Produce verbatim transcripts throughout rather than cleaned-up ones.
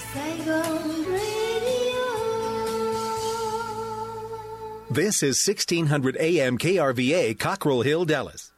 Saigon Radio. This is sixteen hundred A M K R V A, Cockrell Hill, Dallas.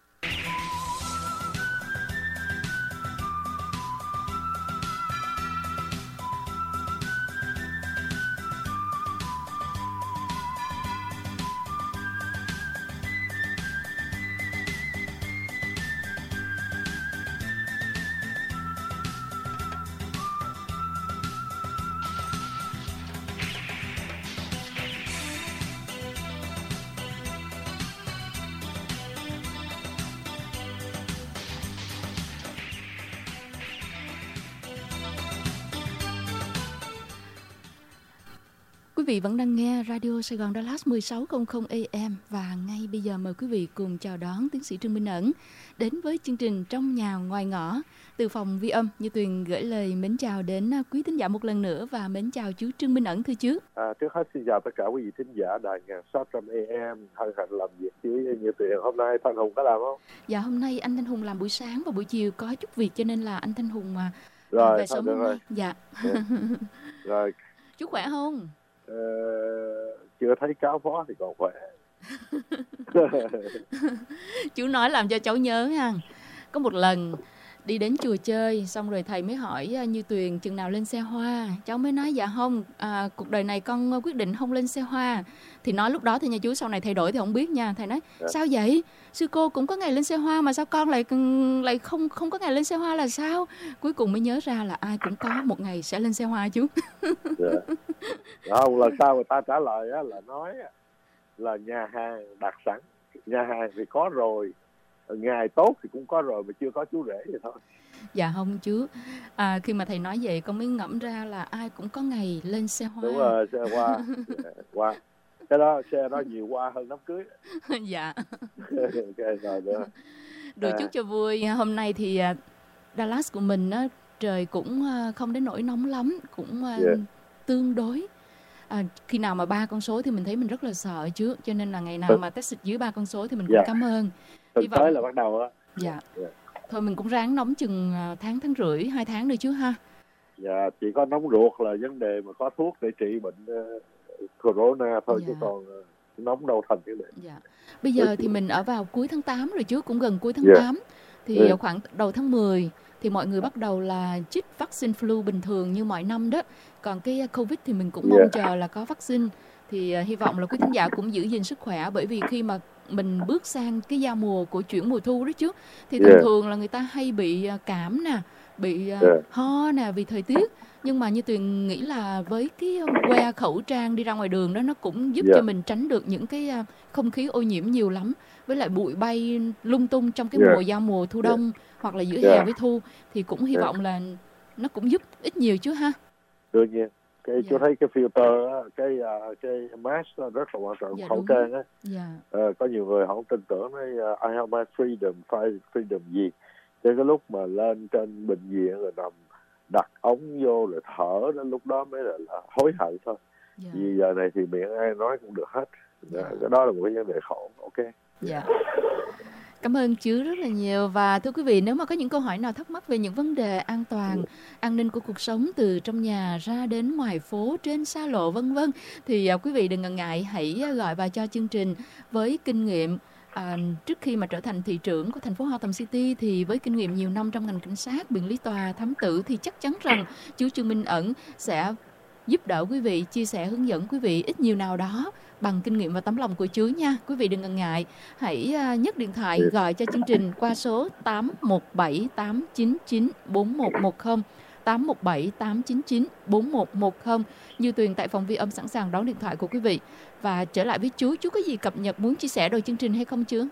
Quý vị vẫn đang nghe Radio Sài Gòn Dallas mười sáu trăm A M và ngay bây giờ mời quý vị cùng chào đón tiến sĩ Trương Minh Ẩn đến với chương trình Trong Nhà Ngoài Ngõ. Từ phòng Vi Âm, Như Tuyền gửi lời mến chào đến quý thính giả một lần nữa và mến chào chú Trương Minh Ẩn thưa chú. À, trước hết xin chào tất cả quý vị thính giả đài một nghìn sáu trăm A M, hân hạnh làm việc với Như Tuyền. Hôm nay Thanh Hùng có làm không? Dạ, hôm nay anh Thanh Hùng làm buổi sáng và buổi chiều có chút việc cho nên là anh Thanh Hùng mà rồi, về sớm hôm nay. Dạ. Yeah. Rồi. Chú khỏe không? Ờ, chưa thấy cáo phó thì còn khỏe. Chú nói làm cho cháu nhớ ha. Có một lần đi đến chùa chơi, xong rồi thầy mới hỏi Như Tuyền chừng nào lên xe hoa. Cháu mới nói dạ không, à, cuộc đời này con quyết định không lên xe hoa. Thì nói lúc đó thì nhà chú, sau này thay đổi thì không biết nha. Thầy nói dạ. Sao vậy? Sư cô cũng có ngày lên xe hoa mà sao con lại lại không không có ngày lên xe hoa là sao? Cuối cùng mới nhớ ra là ai cũng có một ngày sẽ lên xe hoa chú. Dạ. Không, lần sau người ta trả lời á, là nói là nhà hàng đặt sẵn. Nhà hàng thì có rồi, ngày tốt thì cũng có rồi mà chưa có chú rể vậy thôi. Dạ không chú, à, khi mà thầy nói vậy con mới ngẫm ra là ai cũng có ngày lên xe hoa. Đúng rồi, xe hoa. Hoa. Cái đó xe đó nhiều hoa hơn đám cưới. Dạ. Okay, rồi nữa. Đùa chút cho vui, hôm nay thì Dallas của mình á, trời cũng không đến nỗi nóng lắm, cũng yeah. tương đối. À, khi nào mà ba con số thì mình thấy mình rất là sợ chứ, cho nên là ngày nào mà test dưới ba con số thì mình cũng yeah. cảm ơn. Tuần tới là bắt đầu á. Dạ. Yeah. Thôi mình cũng ráng nóng chừng tháng, tháng rưỡi, hai tháng nữa chứ ha. Dạ, chỉ có nóng ruột là vấn đề mà có thuốc để trị bệnh uh, corona thôi, dạ. Chứ còn uh, nóng đâu thành cái này. Dạ. Bây giờ thì mình ở vào cuối tháng tám rồi chứ, cũng gần cuối tháng dạ. tám. Thì dạ. khoảng đầu tháng mười thì mọi người bắt đầu là chích vaccine flu bình thường như mọi năm đó. Còn cái Covid thì mình cũng mong dạ. chờ là có vaccine. Thì uh, hy vọng là quý thính giả cũng giữ gìn sức khỏe, bởi vì khi mà mình bước sang cái giao mùa của chuyển mùa thu đó chứ, thì thường yeah. thường là người ta hay bị cảm nè, bị uh, yeah. ho nè vì thời tiết. Nhưng mà Như Tuyền nghĩ là với cái que khẩu trang đi ra ngoài đường đó, nó cũng giúp yeah. cho mình tránh được những cái uh, không khí ô nhiễm nhiều lắm. Với lại bụi bay lung tung trong cái yeah. mùa giao mùa thu đông yeah. hoặc là giữa yeah. hè với thu, thì cũng hy yeah. vọng là nó cũng giúp ít nhiều chứ ha. Đương nhiên. Cái yeah. chú thấy cái filter á, cái uh, cái mask nó rất là quan trọng, yeah, khẩu trang á. Yeah. Uh, có nhiều người họ không tin tưởng nói uh, I have my freedom, freedom gì. Cho cái lúc mà lên trên bệnh viện rồi nằm đặt ống vô rồi thở, đến lúc đó mới là, là hối hận thôi. Yeah. Vì giờ này thì miệng ai nói cũng được hết. Yeah. Cái đó là một cái vấn đề khổ. Ok. Dạ. Yeah. Cảm ơn chú rất là nhiều. Và thưa quý vị, nếu mà có những câu hỏi nào thắc mắc về những vấn đề an toàn, an ninh của cuộc sống từ trong nhà ra đến ngoài phố, trên xa lộ vân vân, thì quý vị đừng ngần ngại, hãy gọi vào cho chương trình. Với kinh nghiệm à, trước khi mà trở thành thị trưởng của thành phố Gotham City, thì với kinh nghiệm nhiều năm trong ngành cảnh sát, biện lý tòa, thám tử, thì chắc chắn rằng chú Trương Minh Ẩn sẽ giúp đỡ quý vị, chia sẻ hướng dẫn quý vị ít nhiều nào đó bằng kinh nghiệm và tấm lòng của chú nha. Quý vị đừng ngần ngại, hãy nhấc điện thoại gọi cho chương trình qua số tám một bảy tám chín chín bốn một một không, tám một bảy tám chín chín bốn một một không. Như Tuyền tại phòng Vi Âm sẵn sàng đón điện thoại của quý vị. Và trở lại với chú, chú có gì cập nhật muốn chia sẻ đôi chương trình hay không chú?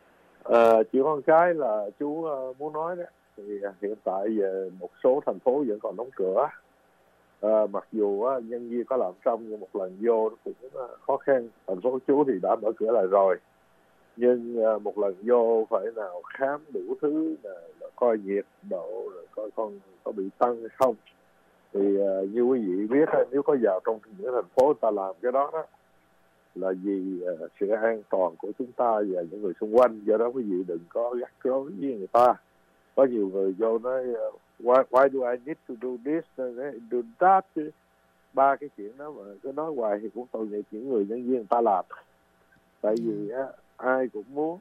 À, chỉ có một cái là chú uh, muốn nói đó, thì hiện tại về một số thành phố vẫn còn đóng cửa. À, mặc dù uh, nhân viên có làm xong nhưng một lần vô nó cũng uh, khó khăn. Thành phố chú thì đã mở cửa lại rồi, nhưng uh, một lần vô phải nào khám đủ thứ, là, là coi nhiệt độ, rồi coi con có bị tăng hay không. Thì uh, như quý vị biết, nếu có vào trong những thành phố ta làm cái đó đó là vì uh, sự an toàn của chúng ta và những người xung quanh. Do đó quý vị đừng có gắt gối với người ta. Có nhiều người vô nói uh, why, why do I need to do this, do that, ba cái chuyện đó mà cứ nói hoài thì cũng tội nghiệp những người nhân viên người ta làm. Tại vì á, ai cũng muốn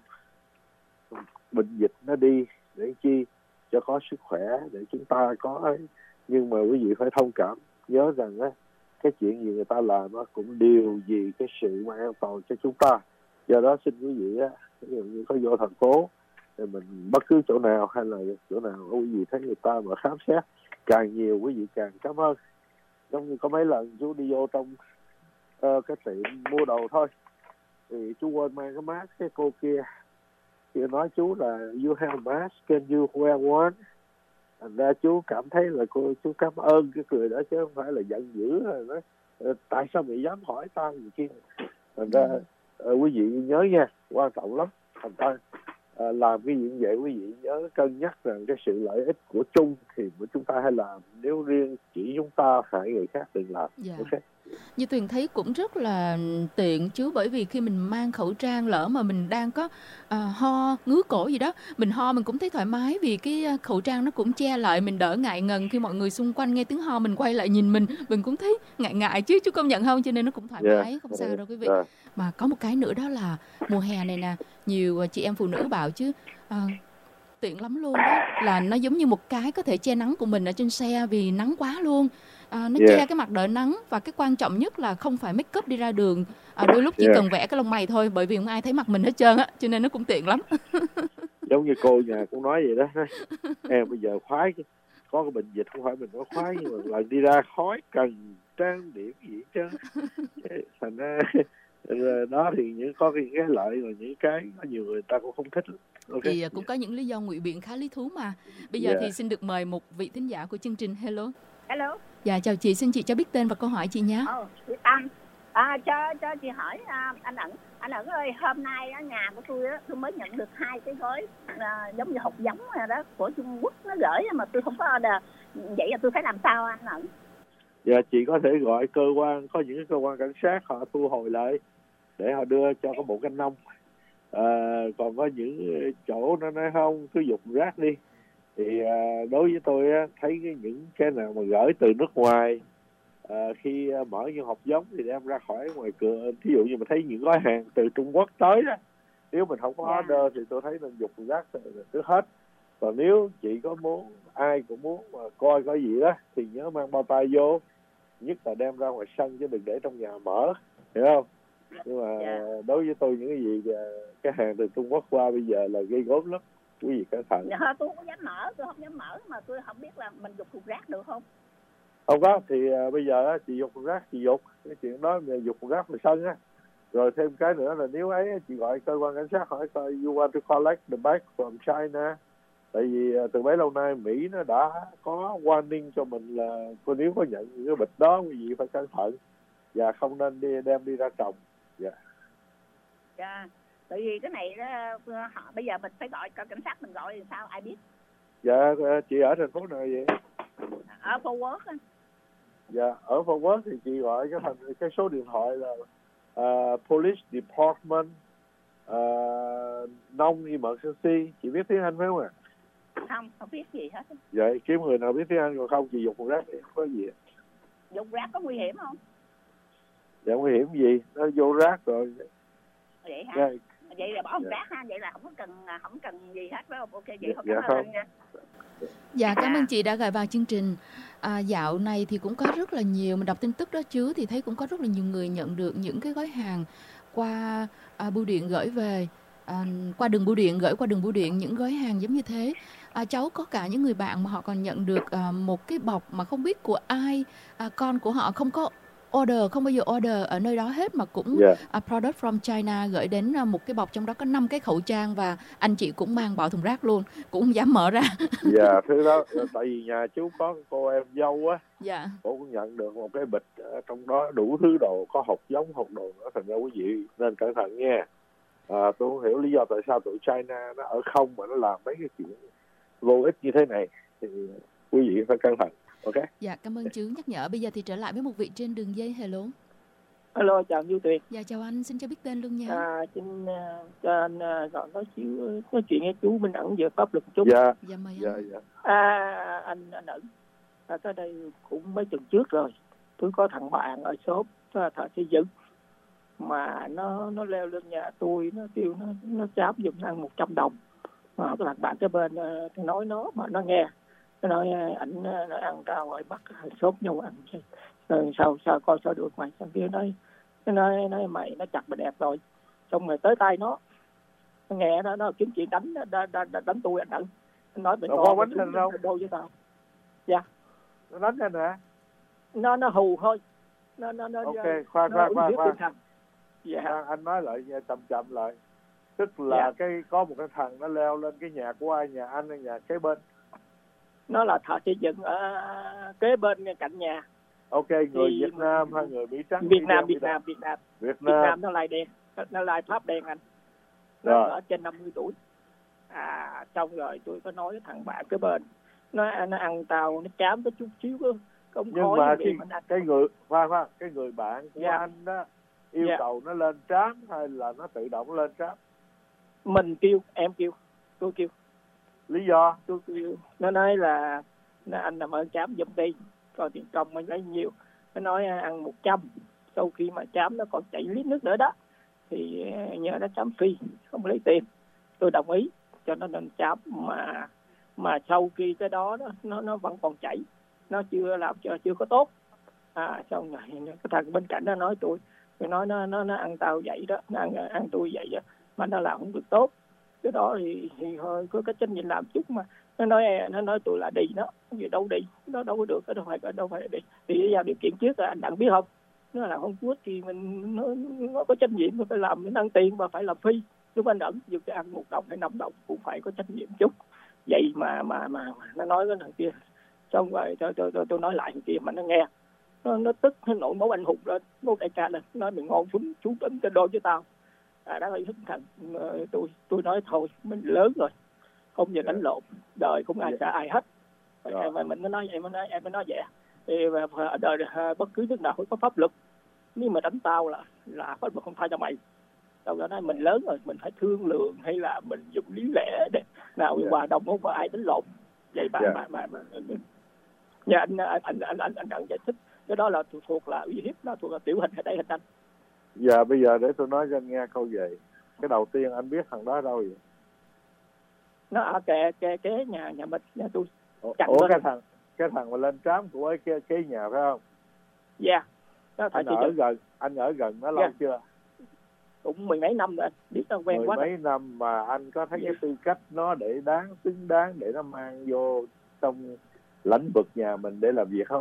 bệnh dịch nó đi để chi cho có sức khỏe, để chúng ta có ấy. Nhưng mà quý vị phải thông cảm, nhớ rằng á, cái chuyện gì người ta làm á, cũng điều gì cái sự mà an toàn cho chúng ta. Do đó xin quý vị á, ví dụ như có vô thành phố thì mình bất cứ chỗ nào hay là chỗ nào quý vị thấy người ta mà khám xét càng nhiều quý vị càng cảm ơn. Giống như có mấy lần chú đi vô trong uh, cái tiệm mua đồ thôi thì chú quên mang cái mask, cái cô kia thì nói chú là you have a mask, can you wear one? Thành ra chú cảm thấy là cô chú cảm ơn cái người đó chứ không phải là giận dữ rồi nói tại sao mày dám hỏi tao gì kia. Thành ra uh, quý vị nhớ nha, quan trọng lắm. Thành ra uh, làm cái gì như vậy quý vị nhớ cân nhắc rằng cái sự lợi ích của chung thì của chúng ta hay làm, nếu riêng chỉ chúng ta hại người khác đừng làm. Yeah. Ok. Như Tuyền thấy cũng rất là tiện chứ, bởi vì khi mình mang khẩu trang, lỡ mà mình đang có à, ho, ngứa cổ gì đó, mình ho mình cũng thấy thoải mái vì cái khẩu trang nó cũng che lại, mình đỡ ngại ngần khi mọi người xung quanh nghe tiếng ho mình quay lại nhìn mình, mình cũng thấy ngại ngại chứ, chú công nhận không? Cho nên nó cũng thoải Yeah. mái, không sao đâu quý vị. Yeah. Mà có một cái nữa đó là mùa hè này nè, nhiều chị em phụ nữ bảo chứ à, tiện lắm luôn đó, là nó giống như một cái có thể che nắng của mình ở trên xe vì nắng quá luôn. À, nó Yeah. che cái mặt đỡ nắng, và cái quan trọng nhất là không phải make up đi ra đường. À, đôi lúc chỉ Yeah. cần vẽ cái lông mày thôi, bởi vì không ai thấy mặt mình hết trơn á, cho nên nó cũng tiện lắm. Giống như cô nhà cũng nói vậy đó, em bây giờ khoái có cái bệnh dịch không phải mình có khoái, nhưng mà lần đi ra khói cần trang điểm gì chứ. Thành ra đó thì những có cái, cái lợi và những cái có nhiều người ta cũng không thích. Okay. Thì cũng có những lý do ngụy biện khá lý thú mà. Bây giờ Yeah. thì xin được mời một vị thính giả của chương trình. Hello. Hello. Dạ chào chị, xin chị cho biết tên và câu hỏi chị nhé. Ồ, chị Tâm. À, cho cho chị hỏi à, anh Ẩn. Anh Ẩn ơi, hôm nay ở nhà của tôi á, tôi mới nhận được hai cái gói à, giống như hột giống này đó của Trung Quốc nó gửi mà tôi không có order. Vậy là tôi phải làm sao anh Ẩn? Dạ chị có thể gọi cơ quan, có những cơ quan cảnh sát họ thu hồi lại để họ đưa cho cái bộ canh nông. À, còn có những chỗ nó nói không, cứ dục rác đi. Thì à, đối với tôi á, thấy cái, những cái nào mà gửi từ nước ngoài à, khi à, mở những hộp giống thì đem ra khỏi ngoài cửa. Thí dụ như mà thấy những gói hàng từ Trung Quốc tới đó, nếu mình không có Yeah. order thì tôi thấy nên dục rác trước hết. Còn nếu chị có muốn, ai cũng muốn mà coi có gì đó thì nhớ mang bao tay vô, nhất là đem ra ngoài sân chứ đừng để trong nhà mở, hiểu không? Nhưng mà Yeah. đối với tôi những cái gì cái hàng từ Trung Quốc qua bây giờ là gây gớm lắm, quý vị cẩn thận. Dạ, tôi không dám mở, tôi không dám mở mà tôi không biết là mình dục thùng rác được không? Không có thì uh, bây giờ uh, chị dục thùng rác chị dục cái chuyện đó là dục thùng rác ngoài sân á. Rồi thêm cái nữa là nếu ấy chị gọi cơ quan cảnh sát hỏi coi you want to collect the bag from China. Tại vì uh, từ bấy lâu nay Mỹ nó đã có warning cho mình là nếu có nhận những cái bịch đó quý vị phải cẩn thận và không nên đi đem đi ra trồng. Dạ. Yeah. Dạ. Tại vì cái này đó, họ bây giờ mình phải gọi cảnh sát, mình gọi thì sao ai biết? Dạ chị ở thành phố nào vậy? Ở Fort Worth á. Dạ ở Fort Worth thì chị gọi cái thành cái số điện thoại là uh, Police Department uh, Non-Emergency. Chị biết tiếng Anh phải không ạ? Không, không biết gì hết. Vậy kiếm người nào biết tiếng Anh, còn không chị dục một rác thì không có gì. Dục rác có nguy hiểm không? Dạ nguy hiểm gì? Nó vô rác rồi. Vậy hả? Dạ. Vậy là bỏ Dạ. rác ha, vậy là không có cần không cần gì hết phải không? Ok, vậy Dạ, không dạ cảm ơn không. anh nha. Dạ cảm ơn chị đã gọi vào chương trình. À, dạo này thì cũng có rất là nhiều, mình đọc tin tức đó chứ, thì thấy cũng có rất là nhiều người nhận được những cái gói hàng qua à, bưu điện gửi về, à, qua đường bưu điện, gửi qua đường bưu điện những gói hàng giống như thế. À, cháu có cả những người bạn mà họ còn nhận được à, một cái bọc mà không biết của ai, à, con của họ không có order, không bao giờ order ở nơi đó hết, mà cũng Yeah. uh, product from China gửi đến uh, một cái bọc, trong đó có năm cái khẩu trang, và anh chị cũng mang bỏ thùng rác luôn, cũng không dám mở ra. Dạ thứ đó tại vì nhà chú có cô em dâu á, Dạ. cô cũng nhận được một cái bịch ở trong đó đủ thứ đồ, có hột giống hột đồ nữa. Thành ra quý vị nên cẩn thận nha. À, tôi không hiểu lý do tại sao tụi China nó ở không mà nó làm mấy cái chuyện vô ích như thế này, thì quý vị phải cẩn thận. Ok. Dạ cảm ơn chú nhắc nhở. Bây giờ thì trở lại với một vị trên đường dây. Hello. Alo, chào Như Tuyền. Dạ chào anh, xin cho biết tên luôn nha. À, xin uh, cho anh uh, gọi nói xíu nói chuyện với chú Minh Ẩn về pháp luật chút. Dạ. Dạ mời Dạ, anh. dạ. À, anh anh Ẩn, à, tới đây cũng mấy tuần trước rồi, tôi có thằng bạn ở xóm thợ xây dựng mà nó nó leo lên nhà tôi, nó kêu nó nó chám giùm ăn một trăm đồng. Mà cái thằng bạn cái bên uh, nói nó mà nó nghe, nó nói ảnh nó ăn ra ngoài bắt xốp nhau ăn. Rồi sao sao coi sao được mày, thằng kia nói nó nói, nói mày nó chặt mày đẹp rồi, xong rồi tới tay nó, nó nghe nó nó kiếm chuyện đánh đánh, đánh, đánh tôi anh Ẩn, nó nói mình có bánh lên đâu đâu với tao. Dạ, nó đánh anh hả? nó nó hù thôi, nó nó nó ok khoan khoan khoan khoan dạ. à, anh nói lại nha, chậm chậm lại, tức là dạ. cái có một cái thằng nó leo lên cái nhà của ai, nhà anh hay nhà kế bên? Nó là thợ xây dựng ở kế bên cạnh nhà. Ok, người thì Việt Nam hay người Mỹ trắng? Việt Nam, Việt Nam, Việt Nam, Việt Việt Nam. Nam nó lai đen, nó lai Pháp đen anh. Nó Rồi. ở trên năm mươi tuổi. À, xong rồi tôi có nói với thằng bạn cái bên, nó nó ăn tao, nó chám có chút xíu có không Nhưng khói mà gì cái, mà ăn. cái người khoan khoan cái người bạn của Dạ. anh đó yêu Dạ. cầu nó lên trám hay là nó tự động lên trám? Mình kêu, em kêu, tôi kêu. Lý do? Tôi kêu, nó nói là nó, anh làm ơn chám giùm đi, coi tiền công mình lấy nhiều. Nó nói ăn một trăm, sau khi mà chám nó còn chảy lít nước nữa đó, thì nhờ nó chám phi, không lấy tiền. Tôi đồng ý cho nó nên chám, mà mà sau khi cái đó nó nó, nó vẫn còn chảy, nó chưa làm cho chưa có tốt. À, xong rồi cái thằng bên cạnh nó nói tôi, tôi nói nó nó nó ăn tao vậy đó, nó ăn ăn tôi vậy đó, mà nó làm không được tốt. Cái đó thì thì thôi có cái trách nhiệm làm chút mà. Nó nói nó nói tôi là đi nó, gì đâu đi, nó đâu có được, nó đâu phải đâu phải đi. Thì giao điều kiện trước là anh Đặng biết không? Nó là không quốc thì mình nó, nó có trách nhiệm, phải làm, mình ăn tiền và phải làm phi. Lúc anh Ẩn dù cho ăn một đồng hay năm đồng cũng phải có trách nhiệm chút. Vậy mà mà mà, mà nó nói cái thằng kia, xong rồi tôi tôi tôi, tôi nói lại thằng kia mà nó nghe, nó nó tức, nó nổi máu anh hùng lên, máu đại ca lên, nói mình ngon phúng chú tính cái đôi với tao. À, đó là thức thằng tôi tôi nói thôi mình lớn rồi, không giờ đánh lộn, đời cũng ai sợ ai hết. Em mà mình mới nói vậy, mới nói em mới nói vậy. Thì ở đời bất cứ nước nào cũng có pháp luật, nếu mà đánh tao là là pháp luật không tha cho mày. Đâu đó nói mình lớn rồi, mình phải thương lượng hay là mình dùng lý lẽ để nào hòa đồng, không có ai đánh lộn. Vậy mà mà mà, mà nhà anh anh anh anh anh anh, anh giải thích cái đó là thuộc là uy hiếp, nó thuộc là tiểu hình hay đại hình anh. Dạ bây giờ để tôi nói cho anh nghe câu vậy. Cái đầu tiên anh biết thằng đó ở đâu vậy? Nó ở kề kề kế nhà nhà mình, nhà tôi. Ủa bên. cái thằng cái thằng mà lên trám của ấy kế, kế nhà phải không? Dạ. Yeah. Nó anh ở gần, anh ở gần nó lâu yeah. chưa? Cũng mười mấy năm rồi, biết nó quen mười quá. Mười mấy đó. Năm mà anh có thấy yeah. cái tư cách nó để đáng xứng đáng để nó mang vô trong lĩnh vực nhà mình để làm việc không?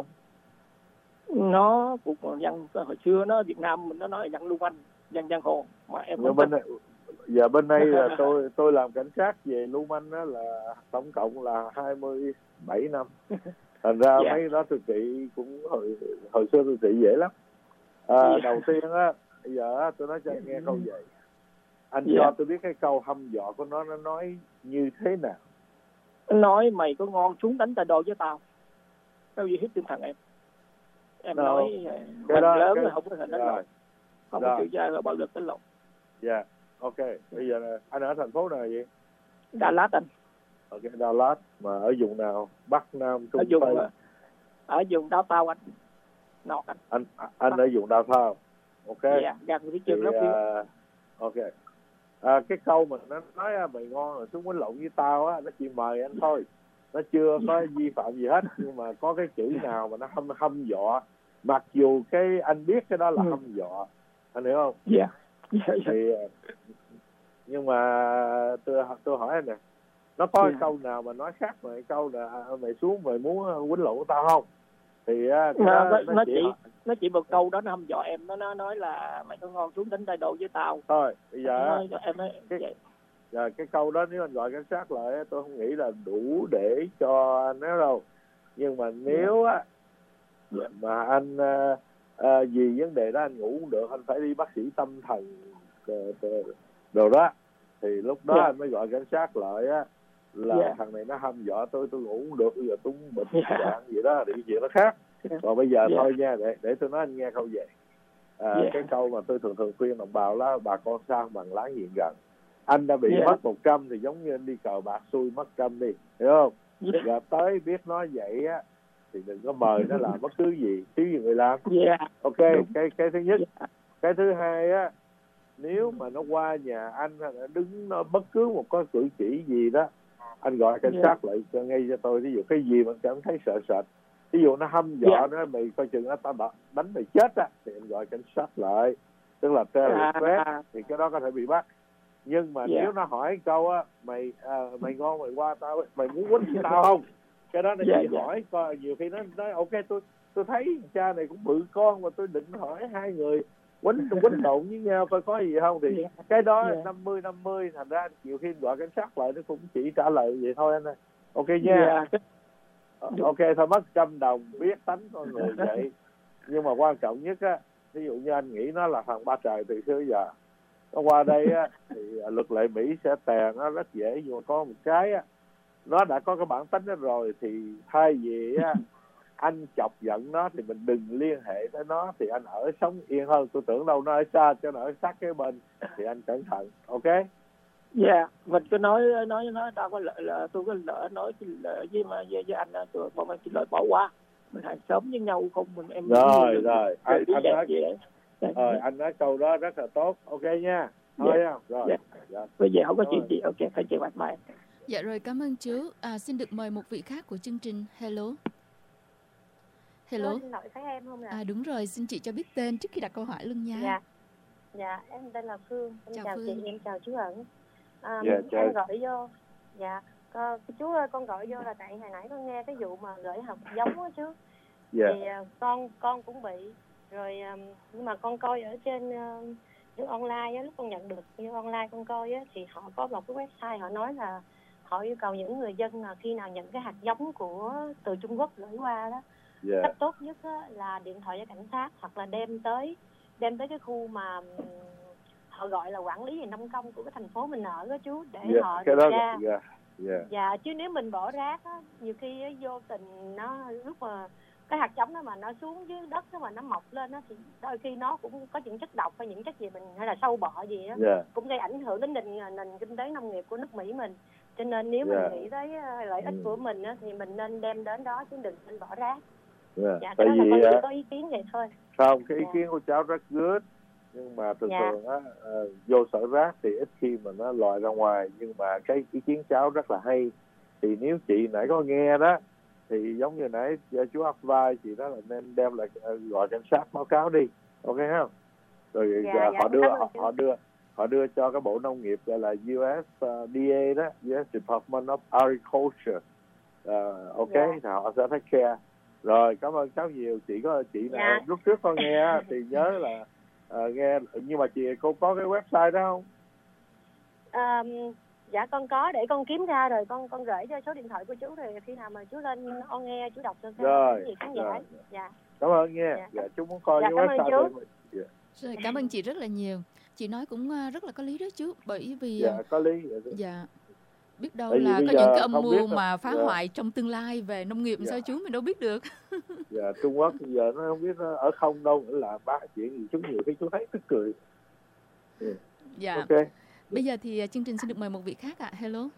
Nó cũng còn dân hồi xưa nó Việt Nam mình nó nói dân lưu manh, dân giang hồ mà em không bên này, giờ bên đây là tôi tôi làm cảnh sát về lưu manh đó là tổng cộng là hai mươi bảy năm. Thành ra yeah. mấy đó tôi trị cũng hồi hồi xưa tôi trị dễ lắm. À, yeah. Đầu tiên á, bây giờ tôi nói cho anh nghe câu vậy. Anh yeah. cho tôi biết cái câu hăm dọa của nó nó nói như thế nào? Nói mày có ngon xuống đánh tay đôi với tao. Đâu gì hết tinh thần em. Em no. nói mình đó, lớn cái... rồi không có thể đánh lộn, không có chịu ra là bạo lực đánh lộn. Dạ, ok. Bây giờ là, anh ở thành phố nào vậy? Đà Lạt anh. Ok, Đà Lạt mà ở vùng nào? Bắc, Nam, Trung, ở vùng, Tây? Ở vùng Đao Tao anh. Nọt anh. Anh anh Bắc. Ở vùng Đao Tao. Ok. Dạ, gần phía trước lắm. Uh, ok. À, cái câu mình nó nói mày ngon rồi xuống quýnh lộn với tao á, nó chỉ mời anh thôi. Nó chưa có vi phạm gì hết, nhưng mà có cái chữ nào mà nó hăm hăm dọa, mặc dù cái anh biết cái đó là ừ. hăm dọa, anh hiểu không? Dạ. Yeah. Yeah, thì nhưng mà tôi tôi hỏi anh nè, nó có yeah. cái câu nào mà nói khác mà câu là mày xuống mày muốn quýnh lộn của tao không? Thì cái nó, đó, nó, nó, nó chỉ chỉ nó chỉ một câu đó nó hăm dọa em, nó nó nói là mày có ngon xuống đánh tay độ với tao thôi. Bây giờ nói, em nói cái, vậy. Giờ cái câu đó nếu anh gọi cảnh sát lại tôi không nghĩ là đủ để cho anh nói đâu, nhưng mà nếu á yeah. mà anh à, à, vì vấn đề đó anh ngủ không được, anh phải đi bác sĩ tâm thần đồ đó, thì lúc đó yeah. anh mới gọi cảnh sát lại á là yeah. thằng này nó hăm dọa tôi tôi ngủ không được, bây giờ tôi bệnh yeah. dạng gì đó thì chuyện nó khác. yeah. Còn bây giờ yeah. thôi nha, để để tôi nói anh nghe câu vậy. À, Yeah. cái câu mà tôi thường thường khuyên đồng bào là bà con sang bằng láng giềng gần. Anh đã bị Yeah. mất một trăm thì giống như anh đi cờ bạc xui mất trăm đi, hiểu không? Yeah. Và tới biết nó vậy á thì đừng có mời nó làm bất cứ gì, thiếu gì người làm. Yeah. Ok, Đúng. cái cái thứ nhất. Yeah. Cái thứ hai á, nếu mà nó qua nhà anh hay là đứng nó bất cứ một cái cử chỉ gì đó, anh gọi cảnh Yeah. sát lại cho ngay cho tôi. Ví dụ cái gì mà cảm thấy sợ sệt, ví dụ nó hăm dọa Yeah. nó mày coi chừng nó tao đánh mày chết á, thì anh gọi cảnh sát lại, tức là terrorist threat, À. thì cái đó có thể bị bắt. Nhưng mà Yeah. nếu nó hỏi câu á, mày à, mày ngon mày qua tao, mày muốn quýnh với tao không? Cái đó nó Yeah, chỉ yeah. hỏi coi, nhiều khi nó nói ok tôi tôi thấy cha này cũng bự con mà tôi định hỏi hai người quýnh quýnh lộn với nhau coi có gì không, thì Yeah. cái đó Yeah. năm mươi năm mươi, thành ra nhiều khi gọi cảnh sát lại nó cũng chỉ trả lời vậy thôi anh ơi. Ok nha. Yeah. Ờ, ok thôi mất trăm đồng, biết tánh con người vậy. Nhưng mà quan trọng nhất á, ví dụ như anh nghĩ nó là thằng ba trời từ xưa giờ, nó qua đây á thì luật lệ Mỹ sẽ tèn nó rất dễ. Nhưng mà có một cái á, nó đã có cái bản tính đó rồi, thì thay vì á anh chọc giận nó thì mình đừng liên hệ tới nó, thì anh ở sống yên hơn. Tôi tưởng đâu nó ở xa cho nó ở sát cái bên, thì anh cẩn thận. Ok. Dạ, yeah. Mình cứ nói nói nói tao có lợi là tôi có lỡ nói lợi với mà với, với anh á, tôi bọn mình chỉ lợi bỏ qua, mình hàng xóm với nhau không, mình em rồi mình, rồi anh, anh nói vậy đấy. rồi anh nói câu đó rất là tốt. Ok nha. Thôi Yeah. không rồi. Yeah. Dạ. Bây giờ không có Rồi. chuyện gì. Ok, phải chào bạn bye. Dạ rồi, cảm ơn chú. À, xin được mời một vị khác của chương trình. Hello. Hello. Xin lỗi phải em không ạ? À đúng rồi, xin chị cho biết tên trước khi đặt câu hỏi luôn nha. Dạ. Dạ, em tên là Phương. Em Chào chào, Phương. chị, em chào chú Ẩn. À, Dạ, chào. em gọi vô. Dạ. Con, chú ơi, con gọi vô là tại hồi nãy con nghe cái vụ mà gửi hạt giống á chú. Dạ. Thì uh, con con cũng bị rồi, um, nhưng mà con coi ở trên uh, những online á, lúc con nhận được như online con coi á, thì họ có một cái website họ nói là họ yêu cầu những người dân là khi nào nhận cái hạt giống của từ Trung Quốc gửi qua đó, Dạ. cách tốt nhất á, là điện thoại cho cảnh sát hoặc là đem tới đem tới cái khu mà um, họ gọi là quản lý về nông công của cái thành phố mình ở đó chú, để Dạ. họ Cái điều đó tra. dạ. Dạ. Dạ, chứ nếu mình bỏ rác á, nhiều khi á, vô tình nó lúc mà cái hạt giống đó mà nó xuống dưới đất đó mà nó mọc lên á, thì đôi khi nó cũng có những chất độc hay những chất gì mình hay là sâu bọ gì á, Dạ. cũng gây ảnh hưởng đến nền nền kinh tế nông nghiệp của nước Mỹ mình. Cho nên nếu Dạ. mình nghĩ tới uh, lợi ích Ừ. của mình á, thì mình nên đem đến đó chứ đừng nên bỏ rác. Dạ. Dạ, Tại cái đó vì là con á, chỉ có ý kiến vậy thôi. không, cái ý Dạ. kiến của cháu rất good, nhưng mà thường Dạ. thường á uh, vô sở rác thì ít khi mà nó lòi ra ngoài. Nhưng mà cái ý kiến cháu rất là hay. Thì nếu chị nãy có nghe đó, thì giống như nãy chú advise chị đó là nên đem lại uh, gọi cảnh sát báo cáo đi, ok không? Rồi Dạ, giờ dạ, họ đưa cảm ơn họ, chú. họ đưa họ đưa cho cái bộ nông nghiệp gọi là u ét đê a đó, u ét Department of Agriculture. Uh, ok, Dạ. thì họ sẽ take care. Rồi, cảm ơn cháu nhiều. Chị có chị nào Dạ. lúc trước con nghe á, thì nhớ là uh, nghe, nhưng mà chị cô có cái website đó không? Um, dạ con có, để con kiếm ra rồi con con gửi cho số điện thoại của chú, rồi khi nào mà chú lên on nghe chú đọc cho cái Rồi, gì khán giả. rồi. Dạ. Cảm ơn nha. Dạ. Dạ, chú muốn coi Dạ, cái cảm ơn website chú. thì- dạ. Rồi, cảm ơn chị rất là nhiều. Chị nói cũng à, rất là có lý đó chú, bởi vì Dạ, à, có lý. Dạ. dạ biết đâu Tại vì là bây có giờ những cái âm không biết mưu đâu. mà phá Dạ. hoại trong tương lai về nông nghiệp, Dạ. sao chú mình đâu biết được. Dạ, Trung Quốc bây giờ nó không biết nó ở không đâu nữa là ba chuyện gì, chú nhiều khi chú thấy tức cười. Dạ. Ok. Bây giờ thì à, chương trình xin được mời một vị khác ạ. Hello.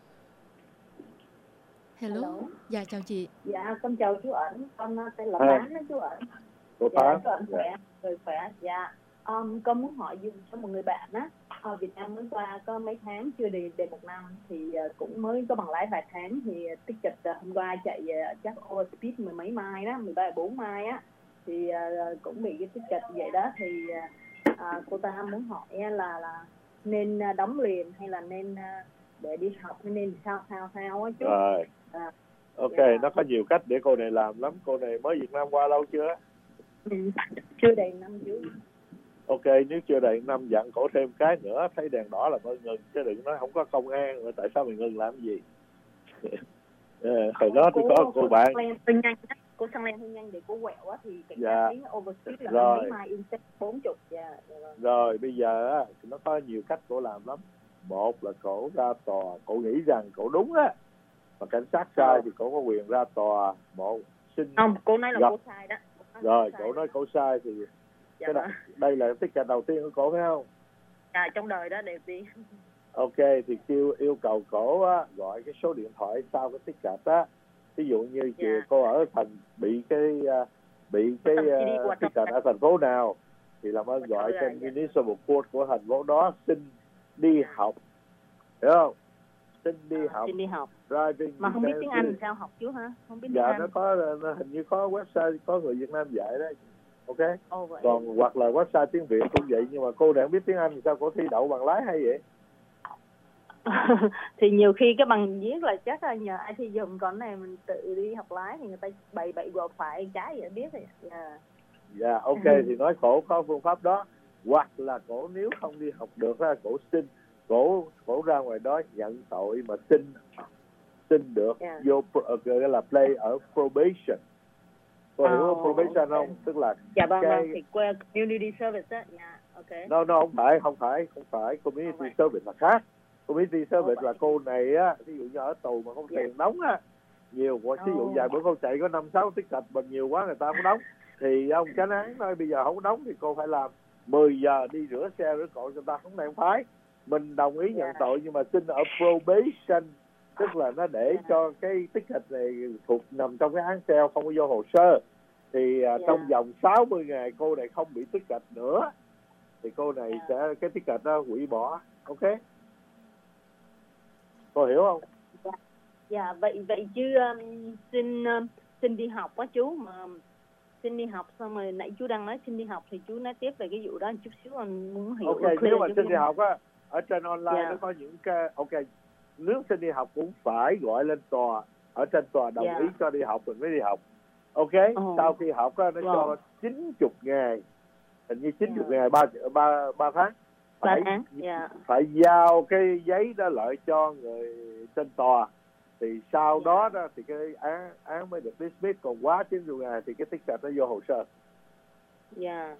Hello. Hello. Dạ chào chị. Dạ, con chào chú Ẩn, con uh, tên là À. Bán đó chú Ẩn. Cô Dạ, Phán. chú Ẩn Dạ. khỏe, người khỏe. Dạ, um, con muốn hỏi dùng cho một người bạn á, ở Việt Nam mới qua có mấy tháng, chưa đầy đầy một năm, thì uh, cũng mới có bằng lái vài tháng, thì uh, tích cực uh, hôm qua chạy uh, chắc overspeed mười mấy mai đó, mười ba bốn mai á, thì uh, cũng bị cái tích cực vậy đó, thì uh, uh, cô ta muốn hỏi là là nên uh, đóng liền hay là nên uh, để đi học hay nên sao sao sao á chú. Rồi. À. Ok, Dạ. nó có nhiều cách để cô này làm lắm. Cô này mới Việt Nam qua lâu chưa? Ừ, chưa đầy năm chú. Ok, nếu chưa đầy năm dặn cổ thêm cái nữa, thấy đèn đỏ là thôi ngừng, chứ đừng nói không có công an, rồi tại sao mày ngừng làm gì? Ờ, hồi đó tôi có cô bạn. Lên hơi nhanh á, cô sang lên hơi nhanh để cô quẹo á, thì cảnh Dạ. sát thấy overspeed là Rồi. mấy mai instead bốn chục. Dạ. Rồi bây giờ á, nó có nhiều cách cổ làm lắm. Một là cổ ra tòa, cổ nghĩ rằng cổ đúng á, mà cảnh sát sai thì cổ có quyền ra tòa. Một xin Không, cô nói là Gặp. cô sai đó. Cô nói rồi cô sai cổ đó. nói cổ sai thì Dạ Cái vâng. này, đây là tiết kịch đầu tiên của cổ phải không? À, trong đời đó đều tiên. Ok, thì kêu yêu cầu cổ á, gọi cái số điện thoại sau cái tiết kịch á. Ví dụ như Dạ. cô ở thành bị cái uh, bị cái Tầm xê đê của uh, tiết trong kịch ở thành phố nào thì làm ơn Của gọi trời trên dạ. municipal court của thành phố đó, xin đi học, hiểu không? Xin đi học Xin đi học. driving. Mà không biết tiếng Anh license. sao học chú hả? Không biết tiếng Dạ Anh. nó có, nó hình như có website có người Việt Nam dạy đấy. Ok. Ồ, vậy. Còn hoặc là website tiếng Việt cũng vậy, nhưng mà cô này không biết tiếng Anh thì sao cô thi đậu bằng lái hay vậy? Thì nhiều khi cái bằng viết là chắc là nhờ ai thi dùng, còn này mình tự đi học lái thì người ta bày bậy gọt phải trái vậy biết rồi. Dạ. Dạ ok, thì nói cổ có phương pháp đó. Hoặc là cổ nếu không đi học được á, cổ xin cổ cổ ra ngoài đó nhận tội mà xin xin được Yeah. vô pro- gọi là play ở probation. Cô hiểu Oh, probation okay. không? Tức là Dạ vâng, cái- vâng, thì qua community service á. Dạ, ok. No, no, không phải, không phải, không phải. Community Không phải. service là khác. Community service vậy. là cô này á, ví dụ như ở tù mà không Dạ. tiền đóng á, nhiều quá. Ví dụ Oh. vài bữa cô chạy có năm sáu tiết kịch mà nhiều quá người ta không đóng, thì ông chánh án nói bây giờ không đóng thì cô phải làm mười giờ đi rửa xe rửa cộ cho ta, không này không phải. Mình đồng ý nhận Dạ. tội nhưng mà xin ở probation, tức là nó để Dạ. cho cái tiết kịch này thuộc nằm trong cái án treo, không có vô hồ sơ. Thì à, Dạ. trong vòng sáu mươi ngày cô này không bị tiết kịch nữa thì cô này Dạ. sẽ cái tiết kịch đó hủy bỏ. Ok, cô hiểu không? Dạ, vậy vậy chứ um, xin um, xin đi học á chú, mà xin đi học xong rồi nãy chú đang nói xin đi học thì chú nói tiếp về cái vụ đó một chút xíu, anh muốn hiểu. Ok, clear nếu mà giúp xin đi em. học á, ở trên online Dạ. nó có những cái ok, nếu xin đi học cũng phải gọi lên tòa, ở trên tòa đồng Dạ. ý cho đi học mình mới đi học. Ok, Ồ. sau khi học á, nó Vâng. cho chín mươi ngày, hình như chín mươi Dạ. ngày, ba ba ba tháng. Ba Phải- tháng. Dạ. phải giao cái giấy đó lại cho người trên tòa, thì sau Dạ. đó đó thì cái án án mới được dismiss. Còn quá chín mươi ngày thì cái tiết kịch nó vô hồ sơ. Dạ.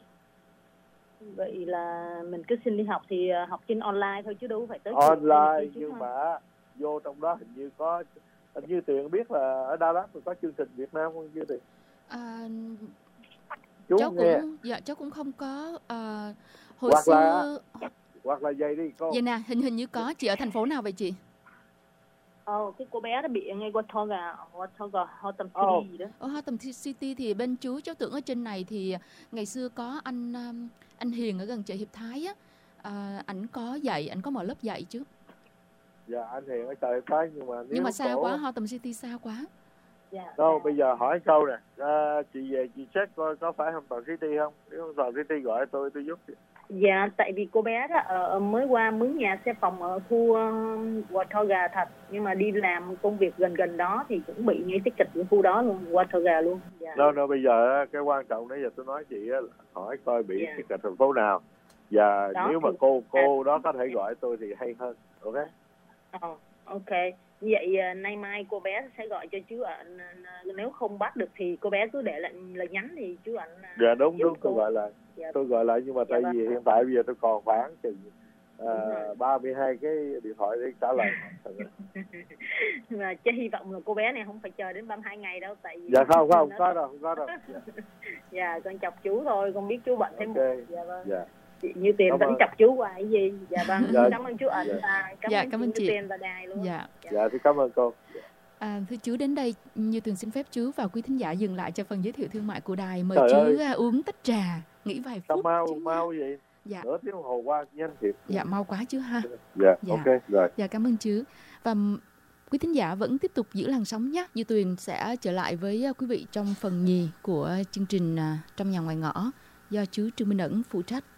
Vậy là mình cứ xin đi học thì uh, học trên online thôi chứ đâu phải tới trường Online, hay là nhưng chứ mà vô trong đó hình như có, hình như Tuyền biết là ở Dallas có chương trình Việt Nam không chứ Tuyền? À, Chú cháu nghe. cũng dạ cháu cũng không có à, hồi Hoặc xưa là- Hoặc là vậy đi cô. vậy nè, hình hình như có. Chị ở thành phố nào vậy chị? Ồ, cái cô bé đó bị ngay Watauga, Watauga, Hotham Ồ. City gì đó. Ở Hotham City thì bên chú cháu tưởng ở trên này thì ngày xưa có anh um, anh Hiền ở gần chợ Hiệp Thái á, à, ảnh có dạy, ảnh có mở lớp dạy chứ. Dạ anh Hiền ở trời Thái, nhưng mà nếu Nhưng mà xa cổ- quá, Hotham City xa quá. Dạ. Đâu, dạ. bây giờ hỏi câu nè, à, chị về chị check coi có phải Hồng Toàn City không? Nếu Hồng Toàn City gọi tôi tôi giúp. Dạ, tại vì cô bé đó ờ, mới qua mướn nhà xe phòng ở khu uh, Watauga thật, nhưng mà đi làm công việc gần gần đó thì cũng bị ngay tiết kịch ở khu đó luôn, Watauga luôn. Dạ. Đâu đâu bây giờ á, cái quan trọng nãy giờ tôi nói chị á, là hỏi coi bị Dạ. cái kịch thành phố nào, và Đó, nếu mà thì- cô cô đó có thể gọi tôi thì hay hơn. Ok. Ờ, ok. Vậy ờ, nay mai cô bé sẽ gọi cho chú Ảnh, ờ, nếu không bắt được thì cô bé cứ để lại lời nhắn thì chú Ảnh ờ, Dạ đúng giúp đúng cô. tôi gọi lại. Dạ. Tôi gọi lại nhưng mà Dạ tại vâng. vì hiện tại bây giờ tôi còn khoảng chừng Đúng rồi. ba mươi hai cái điện thoại để trả lời. Mà chứ hy vọng là cô bé này không phải chờ đến ba mươi hai ngày đâu, tại vì Dạ không không nó- có đâu không có đâu. Dạ. Dạ, con chọc chú thôi, con biết chú bận thêm Ok. một. Dạ vâng. Dạ. Chị Như Tiền Cảm vẫn ơn. chọc chú hoài cái gì. Dạ vâng. Dạ. Cảm ơn chú Ảnh Dạ. và cảm Dạ, ơn cảm ơn chị chị. Như Tiền và Đài luôn. Dạ. Dạ thì cảm ơn cô. À, thưa chú, đến đây Như Tuyền xin phép chú và quý thính giả dừng lại cho phần giới thiệu thương mại của đài. Mời Trời chú ơi. à, uống tách trà, nghỉ vài Sao phút. mau chú nha. mau vậy? Dạ, Nửa tiếng đồng hồ qua nhanh thiệt. dạ mau quá chứ ha. Dạ, Dạ. ok rồi. Dạ cảm ơn chú. Và m- quý thính giả vẫn tiếp tục giữ làn sóng nhé. Như Tuyền sẽ trở lại với à, quý vị trong phần nhì của chương trình à, Trong Nhà Ngoài Ngõ do chú Trương Minh Ẩn phụ trách.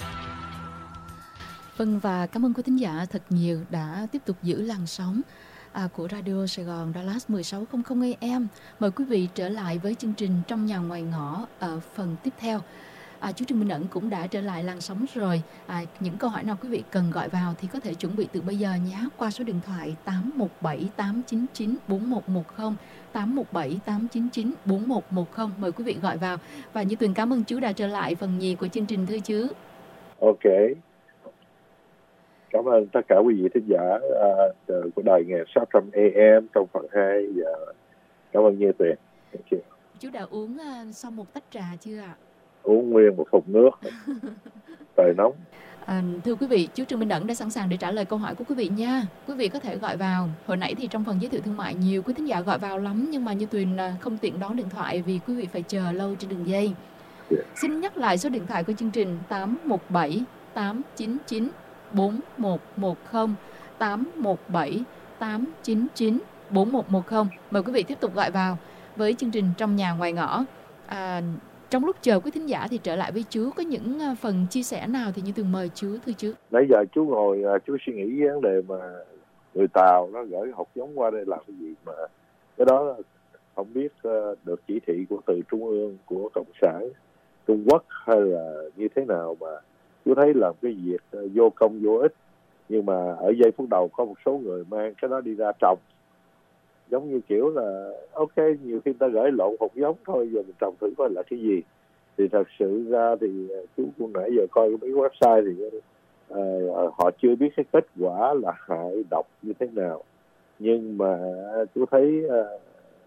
Vâng, và cảm ơn quý thính giả thật nhiều đã tiếp tục giữ làn sóng. à, của Radio Sài Gòn Dallas mười sáu trăm a em. Mời quý vị trở lại với chương trình Trong Nhà Ngoài Ngõ ở phần tiếp theo. À, chú Trương Minh Ẩn cũng đã trở lại làn sóng rồi. À, những câu hỏi nào quý vị cần gọi vào thì có thể chuẩn bị từ bây giờ nhé, qua số điện thoại tám một bảy tám chín chín bốn một một không, tám một bảy tám chín chín bốn một một không. Mời quý vị gọi vào. Và Như Tuyền cảm ơn chú đã trở lại phần nhì của chương trình thưa chú. Ok. Cảm ơn tất cả quý vị thính giả uh, của đài nghe sáu trăm a em trong phần hai. Uh, cảm ơn Như Tuyền. Chú đã uống uh, xong một tách trà chưa ạ? Uống nguyên một thùng nước. Trời nóng. À, thưa quý vị, chú Trương Minh Ẩn đã sẵn sàng để trả lời câu hỏi của quý vị nha. Quý vị có thể gọi vào. Hồi nãy thì trong phần giới thiệu thương mại nhiều quý thính giả gọi vào lắm, nhưng mà Như Tuyền không tiện đón điện thoại vì quý vị phải chờ lâu trên đường dây. Yeah. Xin nhắc lại số điện thoại của chương trình tám một bảy tám chín chín bốn một một không, tám một bảy tám chín chín bốn một một không. Mời quý vị tiếp tục gọi vào với chương trình Trong Nhà Ngoài Ngõ. À, trong lúc chờ quý thính giả thì trở lại với chú, có những phần chia sẻ nào thì Như Tuyền mời chú thưa chú. Nãy giờ chú ngồi chú suy nghĩ vấn đề mà người Tàu nó gửi hột giống qua đây làm cái gì, mà cái đó không biết được chỉ thị của từ trung ương của Cộng sản Trung Quốc hay là như thế nào, mà chú thấy làm cái việc vô công vô ích. Nhưng mà ở giây phút đầu có một số người mang cái đó đi ra trồng, giống như kiểu là ok, nhiều khi ta gửi lộn hột giống thôi, giờ mình trồng thử coi là cái gì. Thì thật sự ra thì chú cũng nãy giờ coi mấy website thì uh, họ chưa biết cái kết quả là hại độc như thế nào. Nhưng mà chú thấy uh,